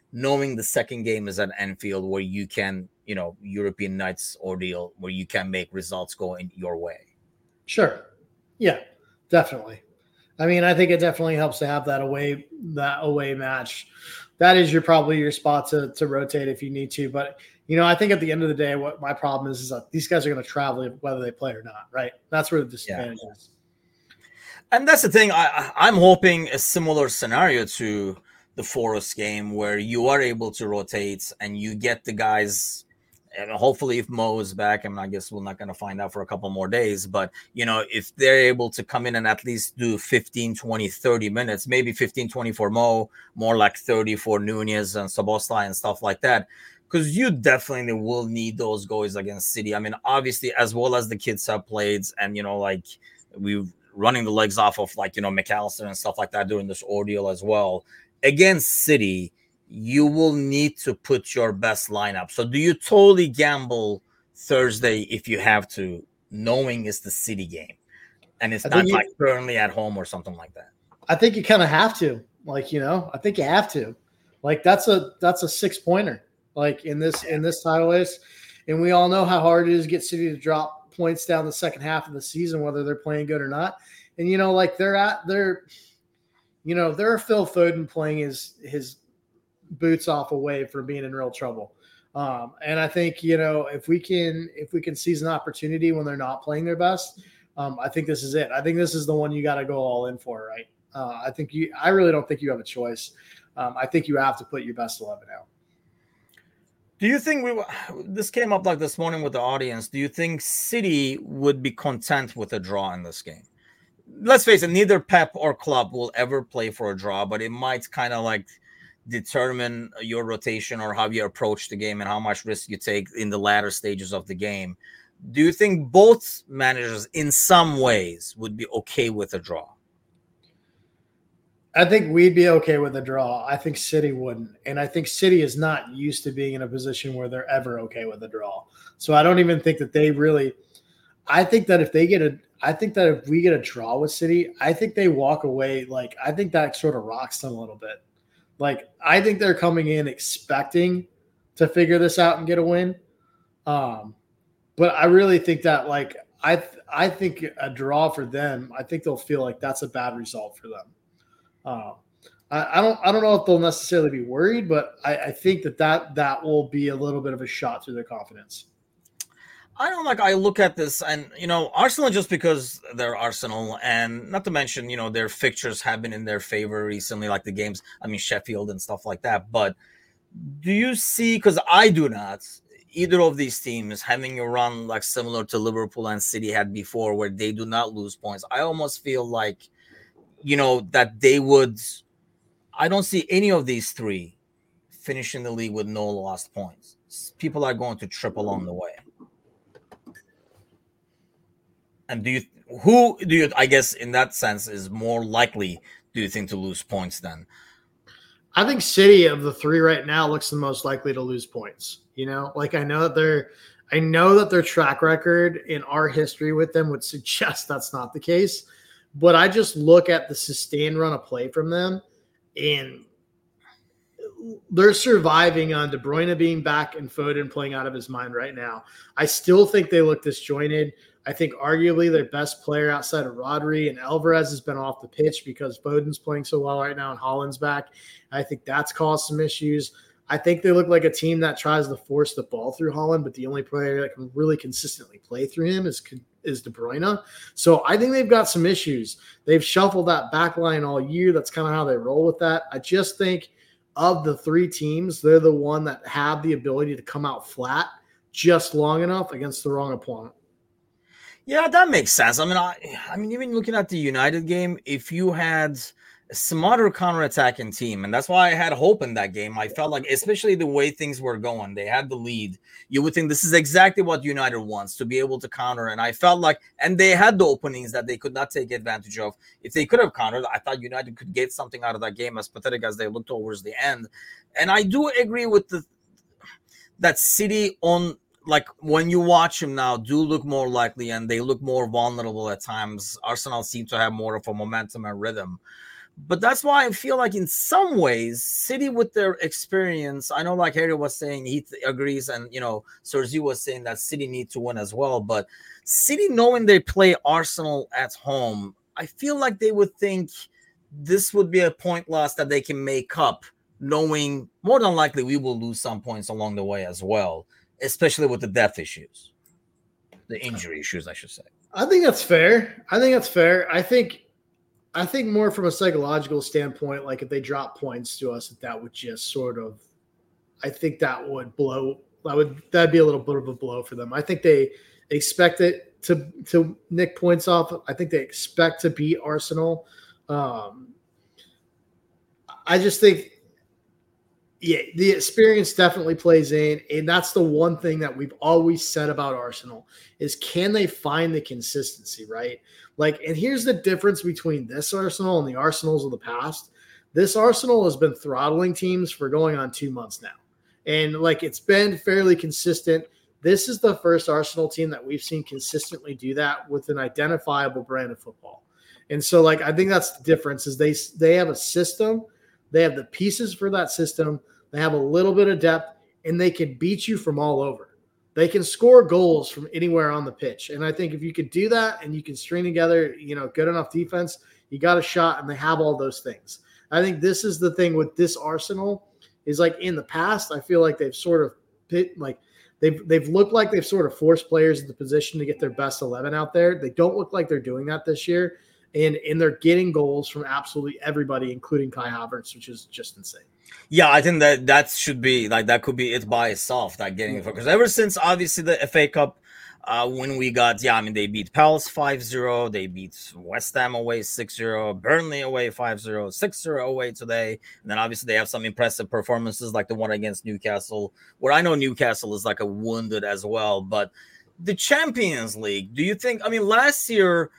knowing the second game is at Anfield where you can, you know, European nights ordeal where you can make results go in your way. Sure. Yeah, definitely. I mean, I think it definitely helps to have that away that away match. That is your probably your spot to to rotate if you need to. But you know, I think at the end of the day, what my problem is is that these guys are going to travel whether they play or not, right? That's where the disadvantage yeah. is. And that's the thing. I I'm hoping a similar scenario to the Forest game where you are able to rotate and you get the guys. And hopefully if Mo is back, I mean, I guess we're not going to find out for a couple more days, but you know, if they're able to come in and at least do fifteen, twenty, thirty minutes, maybe fifteen, twenty for Mo, more like thirty for Nunez and Szoboszlai and stuff like that, because you definitely will need those goals against City. I mean, obviously, as well as the kids have played and, you know, like we running the legs off of like, you know, McAllister and stuff like that during this ordeal as well. Against City, you will need to put your best lineup. So do you totally gamble Thursday if you have to, knowing it's the City game and it's I not like you, Burnley at home or something like that? I think you kind of have to, like, you know, I think you have to. Like that's a that's a six pointer, like in this in this title race. And we all know how hard it is to get City to drop points down the second half of the season, whether they're playing good or not. And you know, like they're at they're you know, they're Phil Foden playing his his boots off away from being in real trouble. Um, and I think, you know, if we can, if we can seize an opportunity when they're not playing their best, um, I think this is it. I think this is the one you got to go all in for, right? Uh, I think you, I really don't think you have a choice. Um, I think you have to put your best eleven out. Do you think we, this came up like this morning with the audience. Do you think City would be content with a draw in this game? Let's face it, neither Pep or Klopp will ever play for a draw, but it might kind of like determine your rotation or how you approach the game and how much risk you take in the latter stages of the game. Do you think both managers in some ways would be okay with a draw? I think we'd be okay with a draw. I think City wouldn't. And I think City is not used to being in a position where they're ever okay with a draw. So I don't even think that they really – I think that if they get a – I think that if we get a draw with City, I think they walk away like – I think that sort of rocks them a little bit. Like, I think they're coming in expecting to figure this out and get a win. Um, but I really think that, like, I th- I think a draw for them, I think they'll feel like that's a bad result for them. Um, I, I don't I don't know if they'll necessarily be worried, but I, I think that, that that will be a little bit of a shot through their confidence. I don't like, I look at this and, you know, Arsenal, just because they're Arsenal, and not to mention, you know, their fixtures have been in their favor recently, like the games, I mean, Sheffield and stuff like that. But do you see, because I do not, either of these teams having a run like similar to Liverpool and City had before where they do not lose points? I almost feel like, you know, that they would, I don't see any of these three finishing the league with no lost points. People are going to trip along the way. And do you, who do you, I guess in that sense, is more likely, do you think, to lose points then? I think City of the three right now looks the most likely to lose points. You know, like I know that they're, I know that their track record in our history with them would suggest that's not the case. But I just look at the sustained run of play from them, and they're surviving on De Bruyne being back and Foden playing out of his mind right now. I still think they look disjointed. I think arguably their best player outside of Rodri and Alvarez has been off the pitch because Foden's playing so well right now and Haaland's back. I think that's caused some issues. I think they look like a team that tries to force the ball through Haaland, but the only player that can really consistently play through him is is De Bruyne. So I think they've got some issues. They've shuffled that back line all year. That's kind of how they roll with that. I just think of the three teams, they're the one that have the ability to come out flat just long enough against the wrong opponent. Yeah, that makes sense. I mean, I, I mean, even looking at the United game, if you had a smarter counterattacking team, and that's why I had hope in that game. I felt like, especially the way things were going, they had the lead. You would think this is exactly what United wants, to be able to counter. And I felt like, and they had the openings that they could not take advantage of. If they could have countered, I thought United could get something out of that game, as pathetic as they looked towards the end. And I do agree with the that City on. Like when you watch them now, do look more likely and they look more vulnerable at times. Arsenal seem to have more of a momentum and rhythm. But that's why I feel like in some ways, City with their experience, I know like Harry was saying, he th- agrees. And, you know, Sergi was saying that City need to win as well. But City, knowing they play Arsenal at home, I feel like they would think this would be a point loss that they can make up, knowing more than likely we will lose some points along the way as well, especially with the depth issues, the injury issues, I should say. I think that's fair. I think that's fair. I think I think more from a psychological standpoint, like if they drop points to us, that, that would just sort of, I think that would blow, that would, that'd be a little bit of a blow for them. I think they expect it to, to nick points off. I think they expect to beat Arsenal. Um, I just think, yeah, the experience definitely plays in. And that's the one thing that we've always said about Arsenal is, can they find the consistency, right? Like, and here's the difference between this Arsenal and the Arsenals of the past. This Arsenal has been throttling teams for going on two months now. And like, it's been fairly consistent. This is the first Arsenal team that we've seen consistently do that with an identifiable brand of football. And so like, I think that's the difference is they, they have a system. They have the pieces for that system. They have a little bit of depth, and they can beat you from all over. They can score goals from anywhere on the pitch. And I think if you could do that and you can string together, you know, good enough defense, you got a shot, and they have all those things. I think this is the thing with this Arsenal is like in the past, I feel like they've sort of pit, like they've they've looked like they've sort of forced players into position to get their best eleven out there. They don't look like they're doing that this year. And, and they're getting goals from absolutely everybody, including Kai Havertz, which is just insane. Yeah, I think that that should be like that could be it by itself, that getting it, because ever since obviously the F A Cup, uh, when we got, yeah, I mean, they beat Palace five zero, they beat West Ham away six zero, Burnley away five zero, six zero away today. And then obviously they have some impressive performances like the one against Newcastle, where I know Newcastle is like a wounded as well. But the Champions League, do you think, I mean, last year,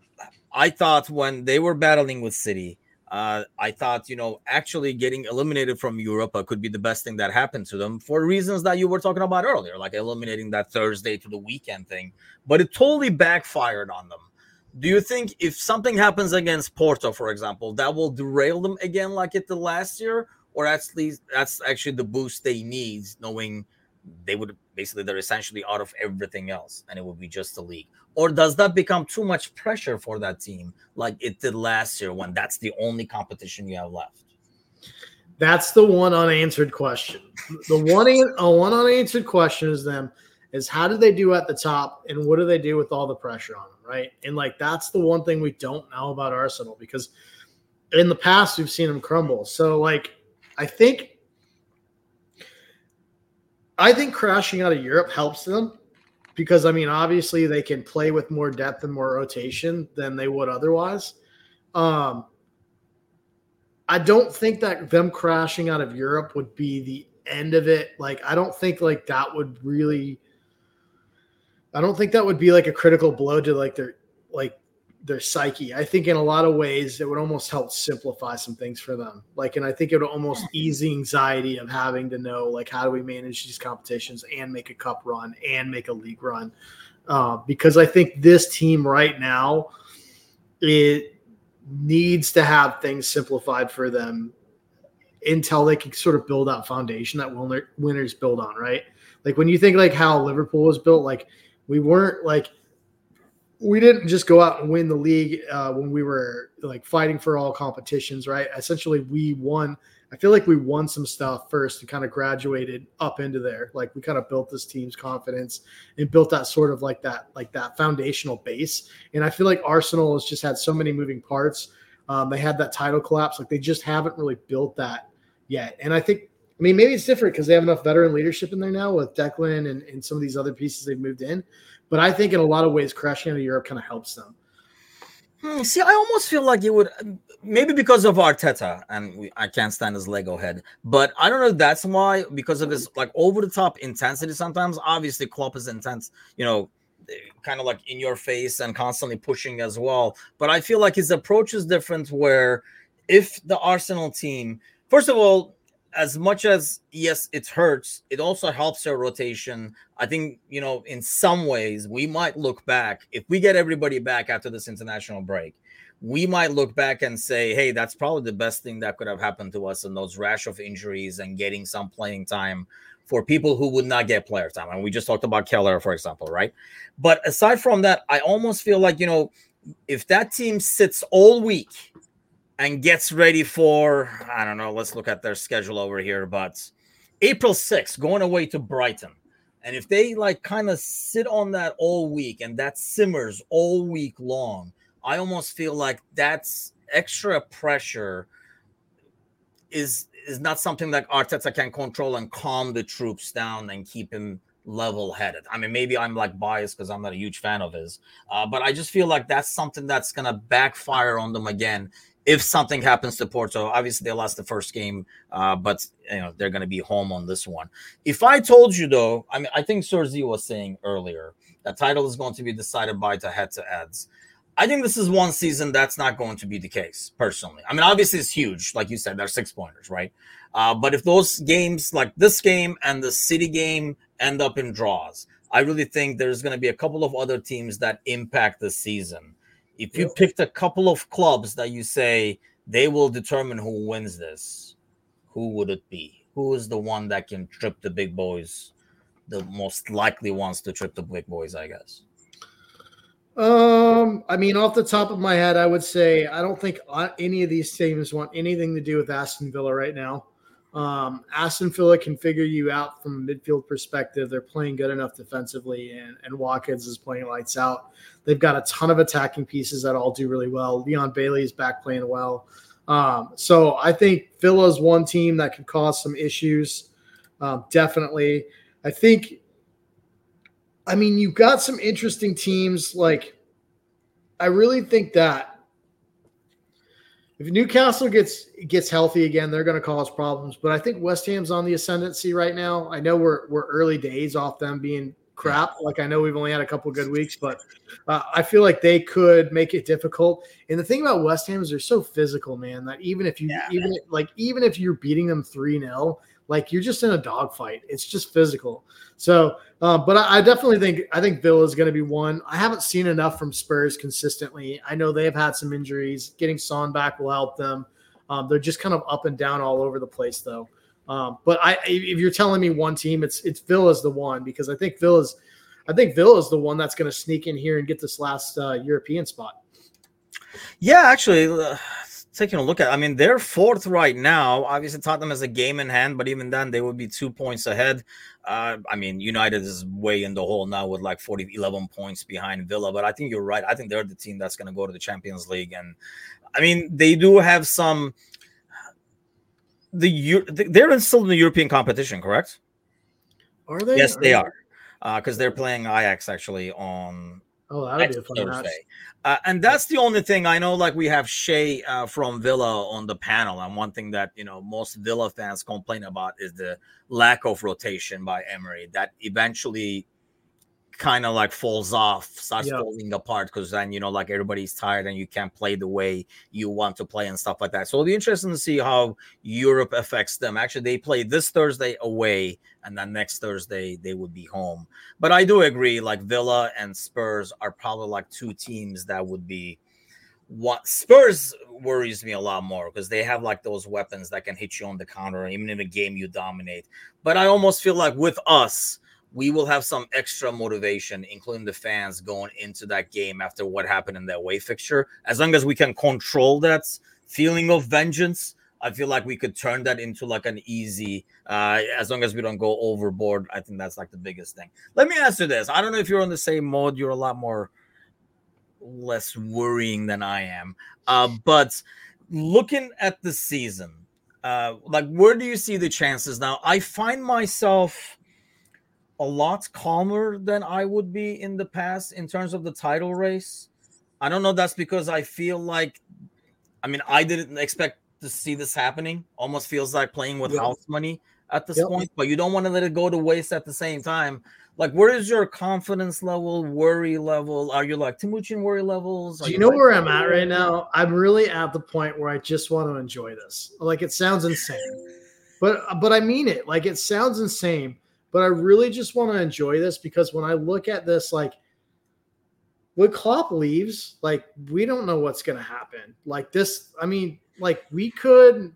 I thought when they were battling with City, uh, I thought, you know, actually getting eliminated from Europa could be the best thing that happened to them for reasons that you were talking about earlier, like eliminating that Thursday to the weekend thing. But it totally backfired on them. Do you think if something happens against Porto, for example, that will derail them again like it did last year? Or at least that's actually the boost they need, knowing they would basically, they're essentially out of everything else and it would be just the league? Or does that become too much pressure for that team like it did last year when that's the only competition you have left? That's the one unanswered question. The one, uh, one unanswered question is them is how do they do at the top and what do they do with all the pressure on them, right? And like that's the one thing we don't know about Arsenal, because in the past we've seen them crumble. So like I think I think crashing out of Europe helps them. Because, I mean, obviously they can play with more depth and more rotation than they would otherwise. Um, I don't think that them crashing out of Europe would be the end of it. Like, I don't think, like, that would really – I don't think that would be, like, a critical blow to, like, their like their psyche. I think in a lot of ways it would almost help simplify some things for them. Like, and I think it would almost ease the anxiety of having to know, like, how do we manage these competitions and make a cup run and make a league run? Uh, because I think this team right now, it needs to have things simplified for them until they can sort of build that foundation that winner, winners build on, right? Like when you think like how Liverpool was built, like we weren't like, we didn't just go out and win the league uh, when we were like fighting for all competitions, right? Essentially, we won. I feel like we won some stuff first and kind of graduated up into there. Like we kind of built this team's confidence and built that sort of like that, like that foundational base. And I feel like Arsenal has just had so many moving parts. Um, they had that title collapse. Like they just haven't really built that yet. And I think, I mean, maybe it's different because they have enough veteran leadership in there now with Declan and, and some of these other pieces they've moved in. But I think in a lot of ways, crashing out of Europe kind of helps them. Hmm, see, I almost feel like it would, maybe because of Arteta, and we, I can't stand his Lego head, but I don't know if that's why, because of his like over-the-top intensity sometimes. Obviously, Klopp is intense, you know, kind of like in your face and constantly pushing as well. But I feel like his approach is different, where if the Arsenal team, first of all, as much as, yes, it hurts, it also helps their rotation. I think, you know, in some ways, we might look back, if we get everybody back after this international break, we might look back and say, hey, that's probably the best thing that could have happened to us in those rash of injuries and getting some playing time for people who would not get player time. And we just talked about Keller, for example, right? But aside from that, I almost feel like, you know, if that team sits all week and gets ready for, I don't know, let's look at their schedule over here, but April sixth, going away to Brighton. And if they like kind of sit on that all week and that simmers all week long, I almost feel like that's extra pressure is is not something that Arteta can control and calm the troops down and keep him level-headed. I mean, maybe I'm like biased because I'm not a huge fan of his, uh, but I just feel like that's something that's going to backfire on them again if something happens to Porto. Obviously, they lost the first game, uh, but you know they're going to be home on this one. If I told you, though, I mean, I think Serzi was saying earlier that title is going to be decided by the head-to-heads. I think this is one season that's not going to be the case, personally. I mean, obviously, it's huge. Like you said, they're six-pointers, right? Uh, but if those games, like this game and the City game, end up in draws, I really think there's going to be a couple of other teams that impact the season. If you picked a couple of clubs that you say they will determine who wins this, who would it be? Who is the one that can trip the big boys, the most likely ones to trip the big boys, I guess? Um, I mean, off the top of my head, I would say I don't think any of these teams want anything to do with Aston Villa right now. Um, Aston Villa can figure you out from a midfield perspective. They're playing good enough defensively, and, and Watkins is playing lights out. They've got a ton of attacking pieces that all do really well. Leon Bailey is back playing well. Um, so I think Villa's one team that could cause some issues. Um, definitely. I think, I mean, you've got some interesting teams. Like, I really think that if Newcastle gets gets healthy again, they're going to cause problems. But I think West Ham's on the ascendancy right now. I know we're we're early days off them being crap. Like, I know we've only had a couple good weeks, but uh, I feel like they could make it difficult. And the thing about West Ham is they're so physical, man, that even if you yeah, even if, like even if you're beating them three nil, like you're just in a dogfight. It's just physical. So, uh, but I, I definitely think I think Villa is going to be one. I haven't seen enough from Spurs consistently. I know they've had some injuries. Getting Son back will help them. Um, they're just kind of up and down all over the place, though. Um, but I, if you're telling me one team, it's it's Villa's the one, because I think Villa's, I think Villa's the one that's going to sneak in here and get this last uh, European spot. Yeah, actually. Uh... Taking a look at, I mean, they're fourth right now. Obviously, Tottenham has a game in hand, but even then, they would be two points ahead. Uh, I mean, United is way in the hole now with like forty, eleven points behind Villa. But I think you're right. I think they're the team that's going to go to the Champions League. And I mean, they do have some. The they're still in the European competition, correct? Are they? Yes, are they they? are, because uh, they're playing Ajax actually on. Oh, that would be a fun Thursday. match. Uh, and that's the only thing I know. Like, we have Shea uh, from Villa on the panel, and one thing that you know most Villa fans complain about is the lack of rotation by Emery. That eventually kind of like falls off, starts Yeah. falling apart, because then you know like everybody's tired and you can't play the way you want to play and stuff like that. So it'll be interesting to see how Europe affects them. Actually, they play this Thursday away, and then next Thursday they would be home. But I do agree, like Villa and Spurs are probably like two teams that would be what Spurs worries me a lot more, because they have like those weapons that can hit you on the counter, even in a game you dominate. But I almost feel like with us, we will have some extra motivation, including the fans, going into that game after what happened in the away fixture. As long as we can control that feeling of vengeance, I feel like we could turn that into like an easy, uh, as long as we don't go overboard. I think that's like the biggest thing. Let me ask you this. I don't know if you're on the same mode. You're a lot more less worrying than I am. Uh, but looking at the season, uh, like where do you see the chances now? I find myself a lot calmer than I would be in the past in terms of the title race. I don't know. That's because I feel like, I mean, I didn't expect to see this happening. Almost feels like playing with yep. house money at this yep. point, but you don't want to let it go to waste at the same time. Like, where is your confidence level, worry level? Are you like Timuchin worry levels? Are Do you, you know like- where I'm at right now? I'm really at the point where I just want to enjoy this. Like, it sounds insane, but but I mean it. Like, it sounds insane. But I really just want to enjoy this, because when I look at this, like, when Klopp leaves, like we don't know what's going to happen. Like this, I mean, like we could,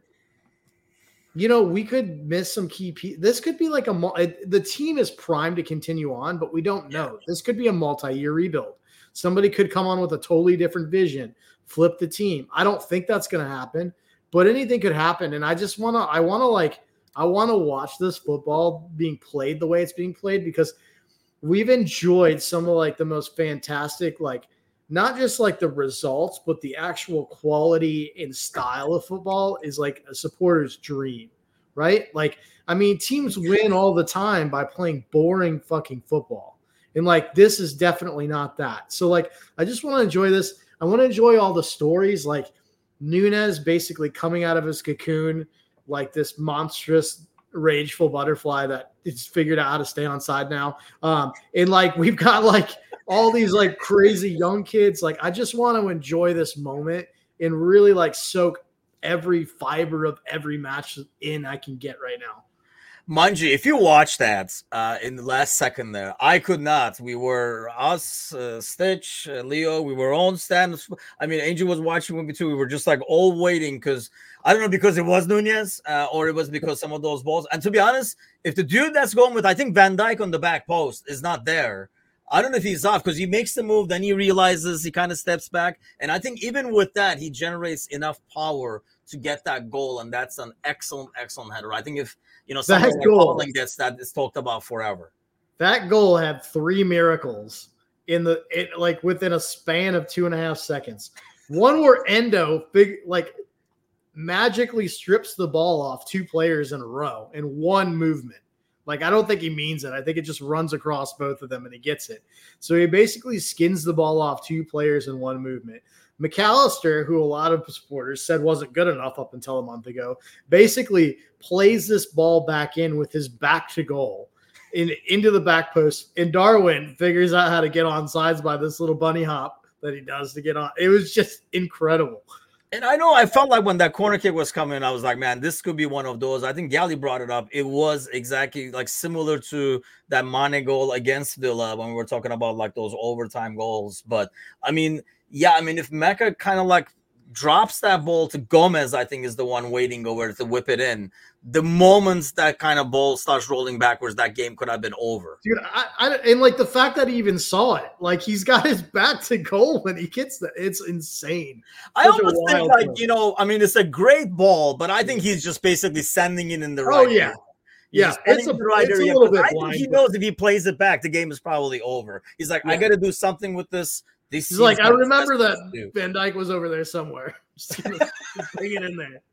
you know, we could miss some key pieces. This could be like a the team is primed to continue on, but we don't know. This could be a multi-year rebuild. Somebody could come on with a totally different vision, flip the team. I don't think that's going to happen, but anything could happen. And I just want to, I want to like, I want to watch this football being played the way it's being played, because we've enjoyed some of like the most fantastic, like not just like the results, but the actual quality and style of football is like a supporter's dream, right? Like, I mean, teams win all the time by playing boring fucking football. And like, this is definitely not that. So like, I just want to enjoy this. I want to enjoy all the stories, like Nunez basically coming out of his cocoon, like this monstrous, rageful butterfly that it's figured out how to stay on side now. Um, and like, we've got like all these like crazy young kids. Like, I just want to enjoy this moment and really like soak every fiber of every match in I can get right now. Mind you, if you watch that uh, in the last second there, I could not. We were us, uh, Stitch, uh, Leo. We were on stand. I mean, Angel was watching with me too. We were just like all waiting because I don't know because it was Nunez uh, or it was because some of those balls. And to be honest, if the dude that's going with, I think Van Dijk on the back post is not there. I don't know if he's off because he makes the move, then he realizes he kind of steps back. And I think even with that, he generates enough power to get that goal. And that's an excellent, excellent header. I think if, you know, something like Holland gets that, it's talked about forever. That goal had three miracles in the, it, like within a span of two and a half seconds. One where Endo big, like magically strips the ball off two players in a row in one movement. Like, I don't think he means it. I think it just runs across both of them and he gets it. So he basically skins the ball off two players in one movement. McAllister, who a lot of supporters said wasn't good enough up until a month ago, basically plays this ball back in with his back to goal in, into the back post. And Darwin figures out how to get on sides by this little bunny hop that he does to get on. It was just incredible. And I know I felt like when that corner kick was coming, I was like, man, this could be one of those. I think Gally brought it up. It was exactly like similar to that Mane goal against Villa when we were talking about like those overtime goals. But I mean, yeah, I mean, if Mecca kind of like drops that ball to Gomez, I think is the one waiting over to whip it in. The moment that kind of ball starts rolling backwards, that game could have been over. Dude, I, I, and like the fact that he even saw it, like he's got his back to goal when he gets that, it's insane. I Such almost think like, play. you know, I mean, it's a great ball, but I think he's just basically sending it in the right. Oh, yeah. Area. Yeah, it's a, right it's a little bit I blind, think he but... knows if he plays it back, the game is probably over. He's like, yeah. I got to do something with this. This He's like, I remember that Van Dijk was over there somewhere. Just bring it in there.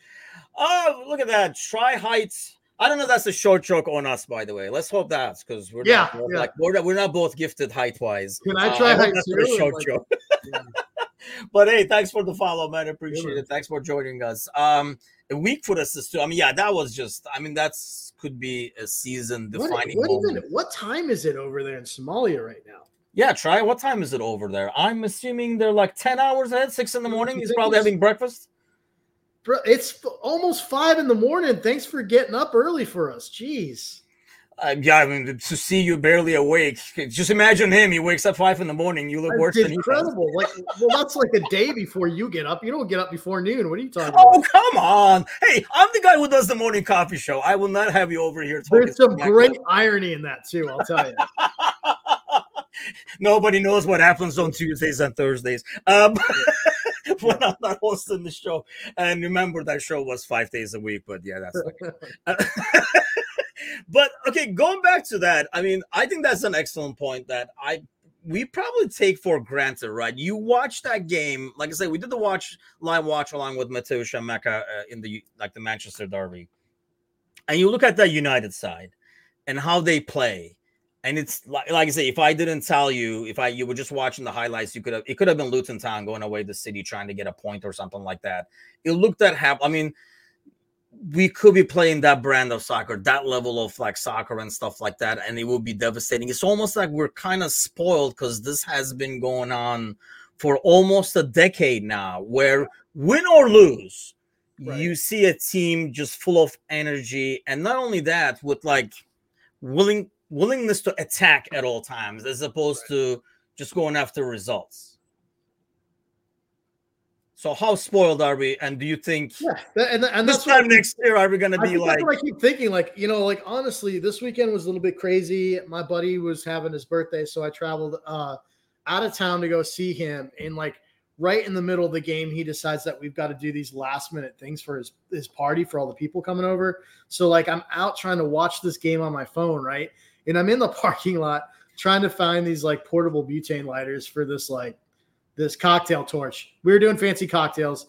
Oh, look at that. Try heights. I don't know if that's a short joke on us, by the way. Let's hope that's because we're, yeah, not, yeah. like, we're, we're not both gifted height-wise. Can I try uh, heights? That's a short like, joke. Yeah. But, hey, thanks for the follow, man. I appreciate yeah. it. Thanks for joining us. Um, a week for us too. I mean, yeah, that was just, I mean, that's could be a season-defining what, what moment. Even, what time is it over there in Somalia right now? Yeah, try. What time is it over there? I'm assuming they're like ten hours ahead, six in the morning. He's probably having breakfast. Bro, it's almost five in the morning. Thanks for getting up early for us. Jeez. Uh, yeah, I mean, to see you barely awake. Just imagine him. He wakes up five in the morning. You look that's worse than he does. Incredible. Like, well, that's like a day before you get up. You don't get up before noon. What are you talking oh, about? Oh, come on. Hey, I'm the guy who does the morning coffee show. I will not have you over here talking. There's some great life. irony in that, too, I'll tell you. Nobody knows what happens on Tuesdays and Thursdays um, when I'm not hosting the show. And remember, that show was five days a week. But yeah, that's like But okay, going back to that, I mean, I think that's an excellent point that I we probably take for granted, right? You watch that game, like I said, we did the watch live watch along with Mateusz and Mecca uh, in the like the Manchester Derby, and you look at that United side and how they play. And it's like, like I say, if I didn't tell you, if I you were just watching the highlights, you could have it could have been Luton Town going away to City trying to get a point or something like that. It looked at half. I mean, we could be playing that brand of soccer, that level of like soccer and stuff like that, and it would be devastating. It's almost like we're kind of spoiled because this has been going on for almost a decade now, where win or lose, right, you see a team just full of energy, and not only that, with like willing. willingness to attack at all times, as opposed right. to just going after results. So how spoiled are we? And do you think yeah, and, and this that's time what next year are we going to I be think like? that's what I keep thinking, like, you know, like honestly, this weekend was a little bit crazy. My buddy was having his birthday, so I traveled uh, out of town to go see him. And like right in the middle of the game, he decides that we've got to do these last minute things for his his party for all the people coming over. So like I'm out trying to watch this game on my phone, right? And I'm in the parking lot trying to find these like portable butane lighters for this like this cocktail torch. We were doing fancy cocktails.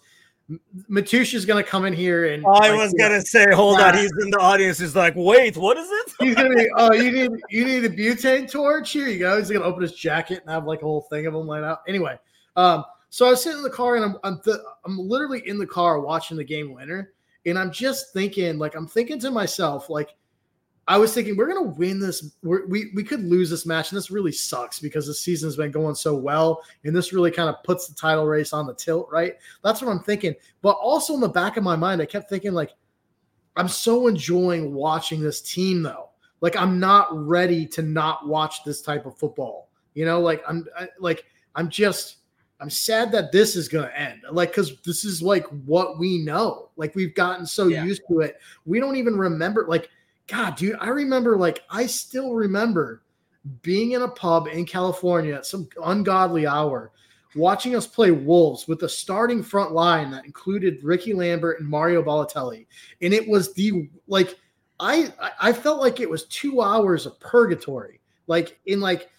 Matush is going to come in here and I like, was going to say, hold on. He's in the audience. He's like, wait, what is it? He's going to be, oh, you need you need a butane torch? Here you go. He's going to open his jacket and have like a whole thing of them laid out. Anyway, um, so I was sitting in the car and I'm I'm, th- I'm literally in the car watching the game winner. And I'm just thinking, like, I'm thinking to myself, like, I was thinking we're going to win this. We're, we we could lose this match. And this really sucks because the season's been going so well. And this really kind of puts the title race on the tilt, right? That's what I'm thinking. But also in the back of my mind, I kept thinking, like, I'm so enjoying watching this team, though. Like, I'm not ready to not watch this type of football. You know, like, I'm I, like, I'm just, I'm sad that this is going to end. Like, because this is like what we know. Like, we've gotten so Yeah. used to it. We don't even remember, like, God, dude, I remember, like, I still remember being in a pub in California at some ungodly hour, watching us play Wolves with a starting front line that included Ricky Lambert and Mario Balotelli. And it was the, like, I I felt like it was two hours of purgatory. Like, in, like,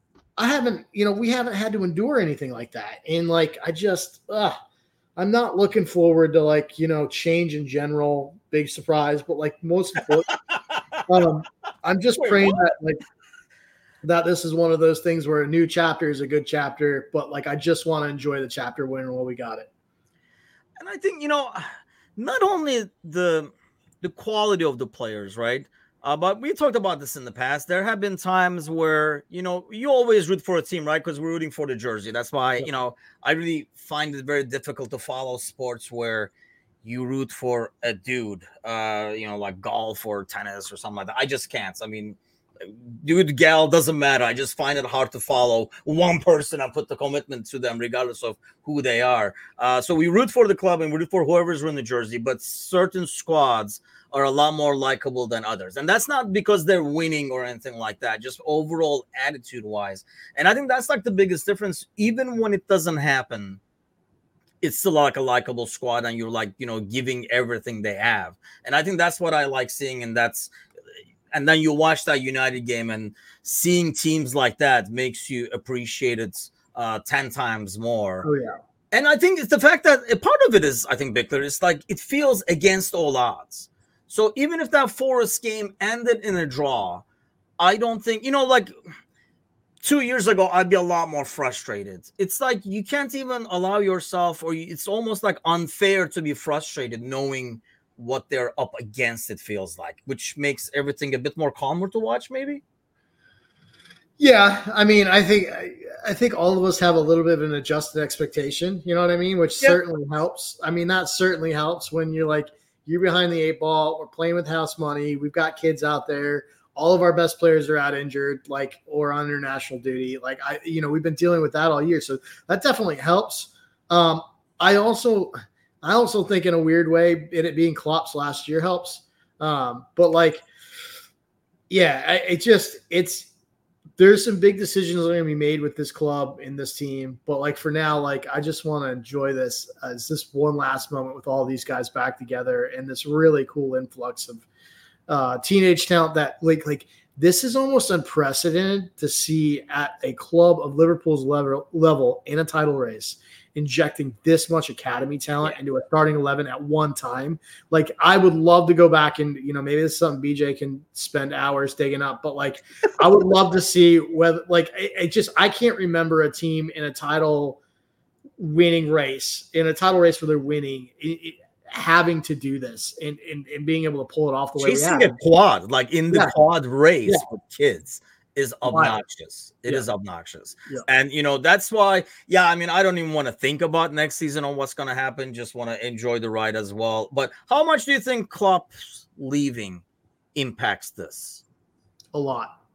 I haven't, you know, we haven't had to endure anything like that. And, like, I just, ugh. I'm not looking forward to, like, you know, change in general, big surprise, but like most important, um, I'm just Wait, praying what? that like that this is one of those things where a new chapter is a good chapter, but like I just want to enjoy the chapter when while we got it. And I think, you know, not only the the quality of the players, right? Uh, but we talked about this in the past. There have been times where, you know, you always root for a team, right? Because we're rooting for the jersey. That's why, you know, I really find it very difficult to follow sports where you root for a dude, uh, you know, like golf or tennis or something like that. I just can't. I mean, dude, gal, doesn't matter. I just find it hard to follow one person and put the commitment to them, regardless of who they are. Uh, so we root for the club and we root for whoever's in the jersey, but certain squads are a lot more likable than others. And that's not because they're winning or anything like that, just overall attitude wise. And I think that's like the biggest difference. Even when it doesn't happen, it's still like a likable squad and you're like, you know, giving everything they have. And I think that's what I like seeing. And that's, and then you watch that United game and seeing teams like that makes you appreciate it uh, ten times more. Oh yeah. And I think it's the fact that a part of it is, I think, Bickler, it's like it feels against all odds. So even if that Forest game ended in a draw, I don't think, you know, like two years ago, I'd be a lot more frustrated. It's like you can't even allow yourself, or it's almost like unfair to be frustrated knowing what they're up against, it feels like, which makes everything a bit more calmer to watch, maybe. Yeah, I mean, I think I think all of us have a little bit of an adjusted expectation, you know what I mean, which Yep. certainly helps. I mean, that certainly helps when you're like, you're behind the eight ball, we're playing with house money, we've got kids out there, all of our best players are out injured, like, or on international duty. Like, I, you know, we've been dealing with that all year, so that definitely helps. Um, I also, I also think in a weird way, it, it being Klopp's last year helps. Um, but like, yeah, I, it just, it's, there's some big decisions that are going to be made with this club and this team. But like for now, like I just want to enjoy this as this one last moment with all these guys back together and this really cool influx of uh, teenage talent that like, like this is almost unprecedented to see at a club of Liverpool's level, level in a title race, injecting this much academy talent Yeah. into a starting eleven at one time. Like I would love to go back and, you know, maybe this is something B J can spend hours digging up, but like, I would love to see whether like, it, it just, I can't remember a team in a title winning race in a title race where they're winning, it, it, having to do this and, and, and being able to pull it off the way we Chasing have. a quad, like in the Yeah. quad race Yeah. with kids, is obnoxious. It Yeah. is obnoxious. Yeah. And, you know, that's why, yeah, I mean, I don't even want to think about next season on what's going to happen. Just want to enjoy the ride as well. But how much do you think Klopp's leaving impacts this? A lot.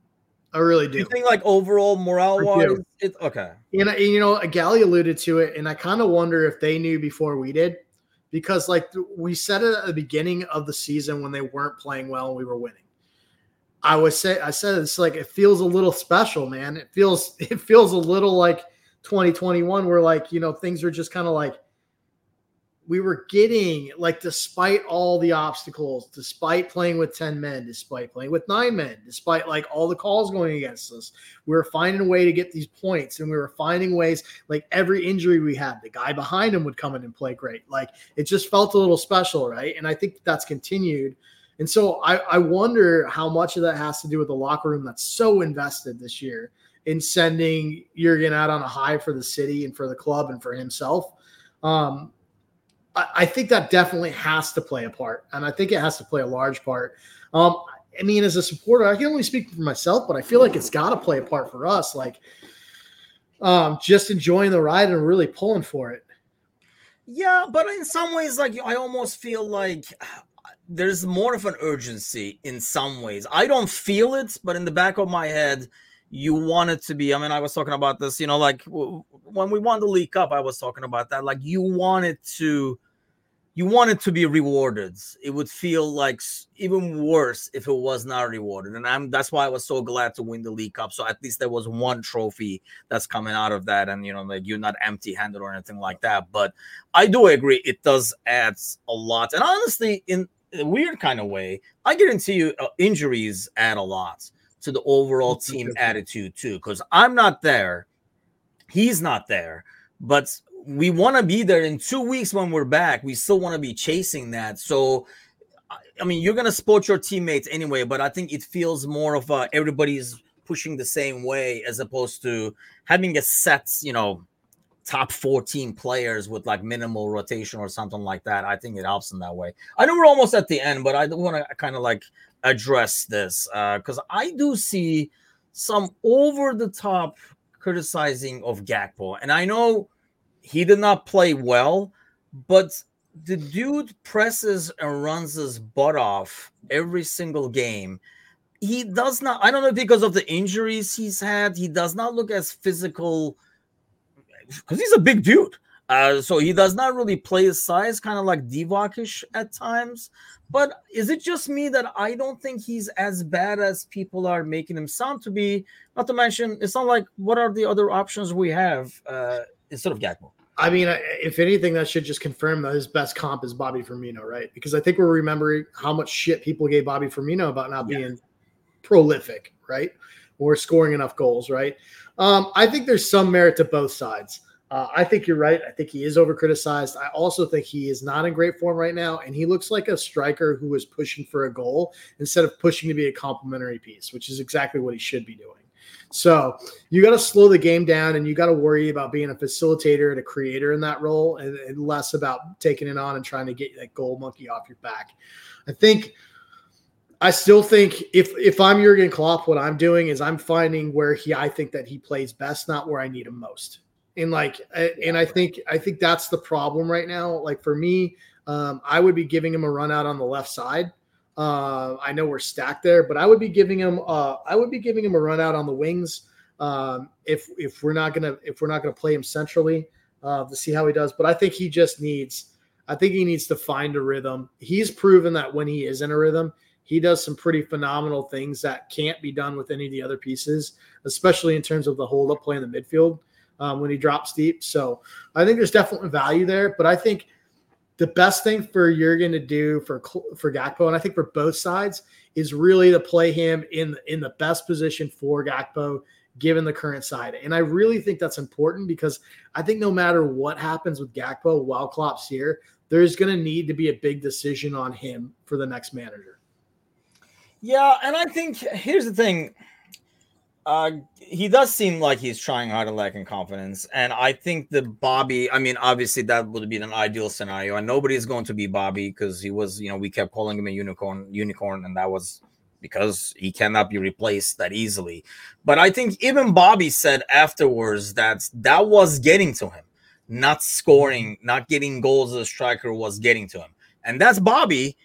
I really do. You think like overall morale wise, it okay. You know, you know, Gally alluded to it, and I kind of wonder if they knew before we did, because like we said it at the beginning of the season when they weren't playing well and we were winning. I was say I said it's like it feels a little special, man. It feels it feels a little like twenty twenty-one, where like you know things are just kind of like we were getting like, despite all the obstacles, despite playing with ten men, despite playing with nine men, despite like all the calls going against us, we were finding a way to get these points, and we were finding ways. Like every injury we had, the guy behind him would come in and play great. Like it just felt a little special, right? And I think that's continued. And so I, I wonder how much of that has to do with the locker room that's so invested this year in sending Jurgen out on a high for the city and for the club and for himself. Um, I, I think that definitely has to play a part, and I think it has to play a large part. Um, I mean, as a supporter, I can only speak for myself, but I feel like it's got to play a part for us. Like um, just enjoying the ride and really pulling for it. Yeah, but in some ways, like I almost feel like there's more of an urgency in some ways. I don't feel it, but in the back of my head, you want it to be. I mean, I was talking about this, you know, like w- when we won the League Cup, I was talking about that. Like you want it to, you want it to be rewarded. It would feel like even worse if it was not rewarded. And I'm, that's why I was so glad to win the League Cup. So at least there was one trophy that's coming out of that. And, you know, like you're not empty handed or anything like that. But I do agree. It does add a lot. And honestly, in a weird kind of way, I guarantee you uh, injuries add a lot to the overall team attitude too, because I'm not there, he's not there, but we want to be there in two weeks when we're back. We still want to be chasing that. So, I mean, you're gonna support your teammates anyway, but I think it feels more of a everybody's pushing the same way as opposed to having a set, you know, top fourteen players with like minimal rotation or something like that. I think it helps in that way. I know we're almost at the end, but I do want to kind of like address this because uh, I do see some over the top criticizing of Gakpo, and I know he did not play well, but the dude presses and runs his butt off every single game. He does not, I don't know, because of the injuries he's had, he does not look as physical because he's a big dude. Uh, so he does not really play his size, kind of like Divock-ish at times. But is it just me that I don't think he's as bad as people are making him sound to be? Not to mention, it's not like, what are the other options we have uh, instead of Gakpo? I mean, if anything, that should just confirm that his best comp is Bobby Firmino, right? Because I think we're remembering how much shit people gave Bobby Firmino about not yeah. being prolific, right? Or scoring enough goals, right? Um, I think there's some merit to both sides. Uh, I think you're right. I think he is over-criticized. I also think he is not in great form right now, and he looks like a striker who is pushing for a goal instead of pushing to be a complementary piece, which is exactly what he should be doing. So you got to slow the game down, and you got to worry about being a facilitator and a creator in that role, and, and less about taking it on and trying to get that goal monkey off your back. I think I still think if if I'm Jurgen Klopp, what I'm doing is I'm finding where he I think that he plays best, not where I need him most. And like, and I think I think that's the problem right now. Like for me, um, I would be giving him a run out on the left side. Uh, I know we're stacked there, but I would be giving him uh, I would be giving him a run out on the wings um, if if we're not gonna if we're not gonna play him centrally uh, to see how he does. But I think he just needs I think he needs to find a rhythm. He's proven that when he is in a rhythm, he does some pretty phenomenal things that can't be done with any of the other pieces, especially in terms of the hold up play in the midfield. Um, when he drops deep. So I think there's definitely value there, but I think the best thing for Jurgen to do for, for Gakpo, and I think for both sides, is really to play him in, in the best position for Gakpo, given the current side. And I really think that's important because I think no matter what happens with Gakpo while Klopp's here, there's going to need to be a big decision on him for the next manager. Yeah, and I think here's the thing. Uh, he does seem like he's trying hard and lacking confidence. And I think the Bobby, I mean, obviously that would be an ideal scenario. And nobody is going to be Bobby because he was, you know, we kept calling him a unicorn, unicorn. And that was because he cannot be replaced that easily. But I think even Bobby said afterwards that that was getting to him. Not scoring, not getting goals as a striker was getting to him. And that's Bobby,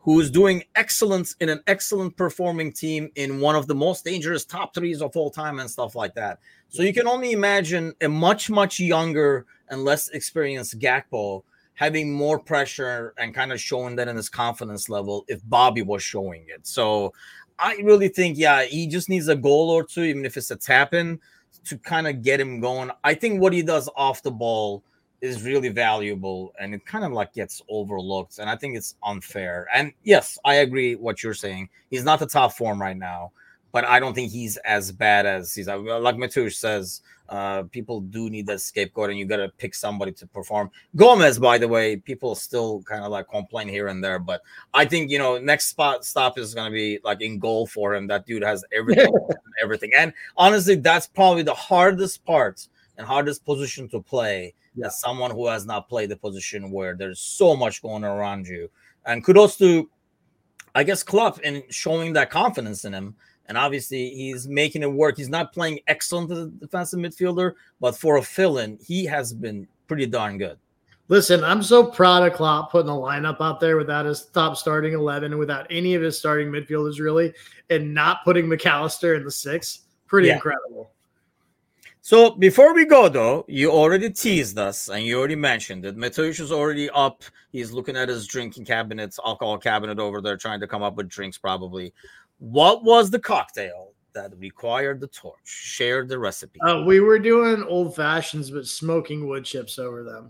who's doing excellence in an excellent performing team in one of the most dangerous top threes of all time and stuff like that. So you can only imagine a much, much younger and less experienced Gakpo having more pressure and kind of showing that in his confidence level if Bobby was showing it. So I really think, yeah, he just needs a goal or two, even if it's a tap-in, to kind of get him going. I think what he does off the ball is really valuable, and it kind of like gets overlooked, and I think it's unfair. And yes, I agree what you're saying. He's not the top form right now, but I don't think he's as bad as he's like Mateusz says. Uh, people do need that scapegoat, and you got to pick somebody to perform. Gomez, by the way, people still kind of like complain here and there, but I think, you know, next spot stop is going to be like in goal for him. That dude has everything, everything. And honestly, that's probably the hardest part and hardest position to play. Yeah. As someone who has not played the position where there's so much going around you. And kudos to, I guess, Klopp in showing that confidence in him. And obviously, he's making it work. He's not playing excellent as a defensive midfielder, but for a fill-in, he has been pretty darn good. Listen, I'm so proud of Klopp putting the lineup out there without his top starting eleven and without any of his starting midfielders, really, and not putting McAllister in the six. Pretty yeah. incredible. So before we go, though, you already teased us, and you already mentioned that Mateusz is already up. He's looking at his drinking cabinets, alcohol cabinet over there, trying to come up with drinks, probably. What was the cocktail that required the torch? Share the recipe. Uh, we were doing old fashions, but smoking wood chips over them.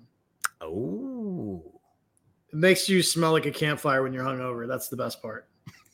Oh. It makes you smell like a campfire when you're hungover. That's the best part.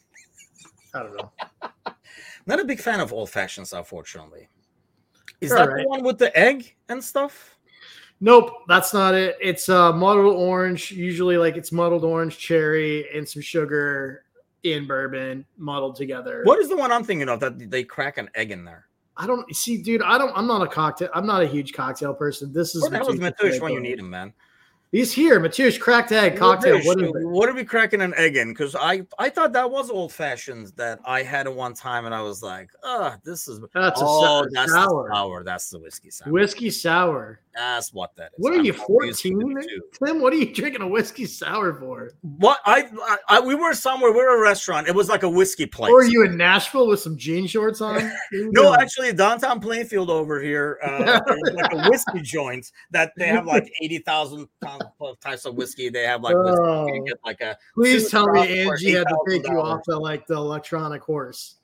I don't know. Not a big fan of old fashions, unfortunately. Is All that right. the one with the egg and stuff? Nope, that's not it. It's uh, muddled orange. Usually, like it's muddled orange, cherry, and some sugar in bourbon muddled together. What is the one I'm thinking of that they crack an egg in there? I don't see, dude. I don't. I'm not a cocktail. I'm not a huge cocktail person. This is. What the hell is Mateusz when you need him, man? He's here. Mateusz, cracked egg cocktail. Mateusz, what is it? What are we cracking an egg in? Because I, I thought that was old fashioned that I had at one time, and I was like, oh, this is. That's a oh, sour. that's sour. the sour. That's the whiskey sour. Whiskey sour. That's what that is. What are I'm you, fourteen? Tim, what are you drinking a whiskey sour for? What I, I, I we were somewhere. We were at a restaurant. It was like a whiskey place. Or are you in Nashville with some jean shorts on? No, actually, downtown Plainfield over here, uh, there's like a whiskey joint that they have like eighty thousand types of whiskey. They have like whiskey. Oh, you get like a. Please tell me Angie had to take you off the like the electronic horse.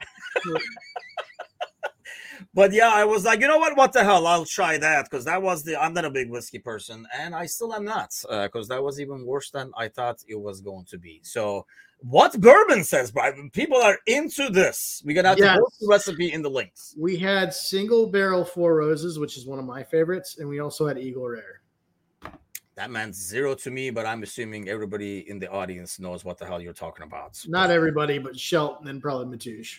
But yeah, I was like, you know what? What the hell? I'll try that because that was the. I'm not a big whiskey person, and I still am not because uh, that was even worse than I thought it was going to be. So, what bourbon says, Brian? People are into this. We're gonna have yes. to post the recipe in the links. We had single barrel Four Roses, which is one of my favorites, and we also had Eagle Rare. That meant zero to me, but I'm assuming everybody in the audience knows what the hell you're talking about. Not everybody, but Shelton and probably Mateusz.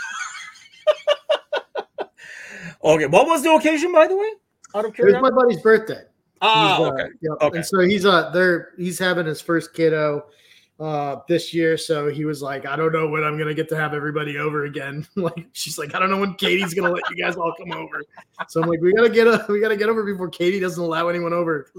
Okay, what was the occasion, by the way? Out of curiosity, it was my buddy's birthday. Ah, uh, okay. Yep. okay. And so he's uh there. He's having his first kiddo uh this year. So he was like, I don't know when I'm gonna get to have everybody over again. Like she's like, I don't know when Katie's gonna let you guys all come over. So I'm like, we gotta get a we gotta get over before Katie doesn't allow anyone over.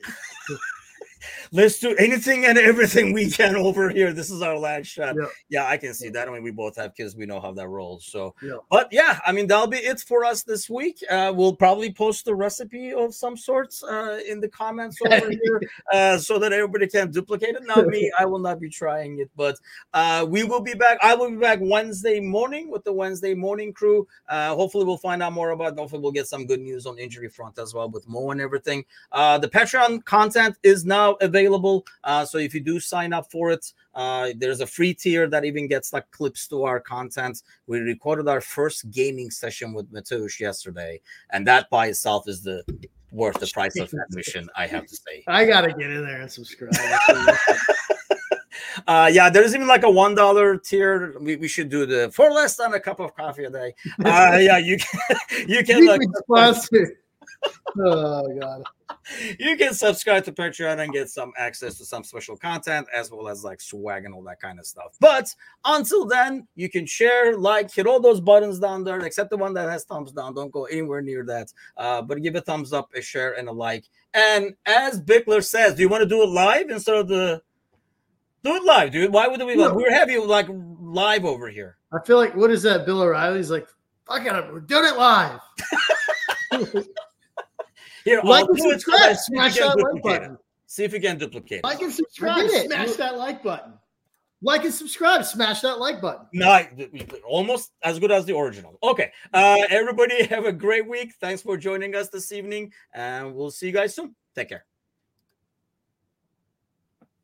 Let's do anything and everything we can over here. This is our last shot. Yeah, yeah I can see that. I mean, we both have kids. We know how that rolls. So, yeah. But yeah, I mean, that'll be it for us this week. Uh, we'll probably post a recipe of some sorts uh, in the comments over here uh, so that everybody can duplicate it. Not me. I will not be trying it, but uh, we will be back. I will be back Wednesday morning with the Wednesday morning crew. Uh, hopefully, we'll find out more about it. Hopefully, we'll get some good news on injury front as well with Mo and everything. Uh, the Patreon content is now available. Available. Uh, so if you do sign up for it, uh, there's a free tier that even gets like clips to our content. We recorded our first gaming session with Mateusz yesterday, and that by itself is the worth the price of admission, I have to say. I gotta get in there and subscribe. uh, yeah, there's even like a one dollar tier. We, we should do the for less than a cup of coffee a day. Uh, yeah, you can you can like. Oh god. You can subscribe to Patreon and get some access to some special content as well as like swag and all that kind of stuff. But until then, you can share, like, hit all those buttons down there, except the one that has thumbs down. Don't go anywhere near that. Uh, but give a thumbs up, a share, and a like. And as Bickler says, do you want to do it live instead of the Do it live, dude. Why would we? No. We're having like live over here. I feel like what is that? Bill O'Reilly's like, fuck it, we're doing it live. Here, like I'll and do it so subscribe, that smash see if you can that like duplicate button. it. See if you can duplicate it. Like and I subscribe, did it. smash You- that like button. Like and subscribe, smash that like button. No, almost as good as the original. Okay, uh, everybody have a great week. Thanks for joining us this evening, and we'll see you guys soon. Take care.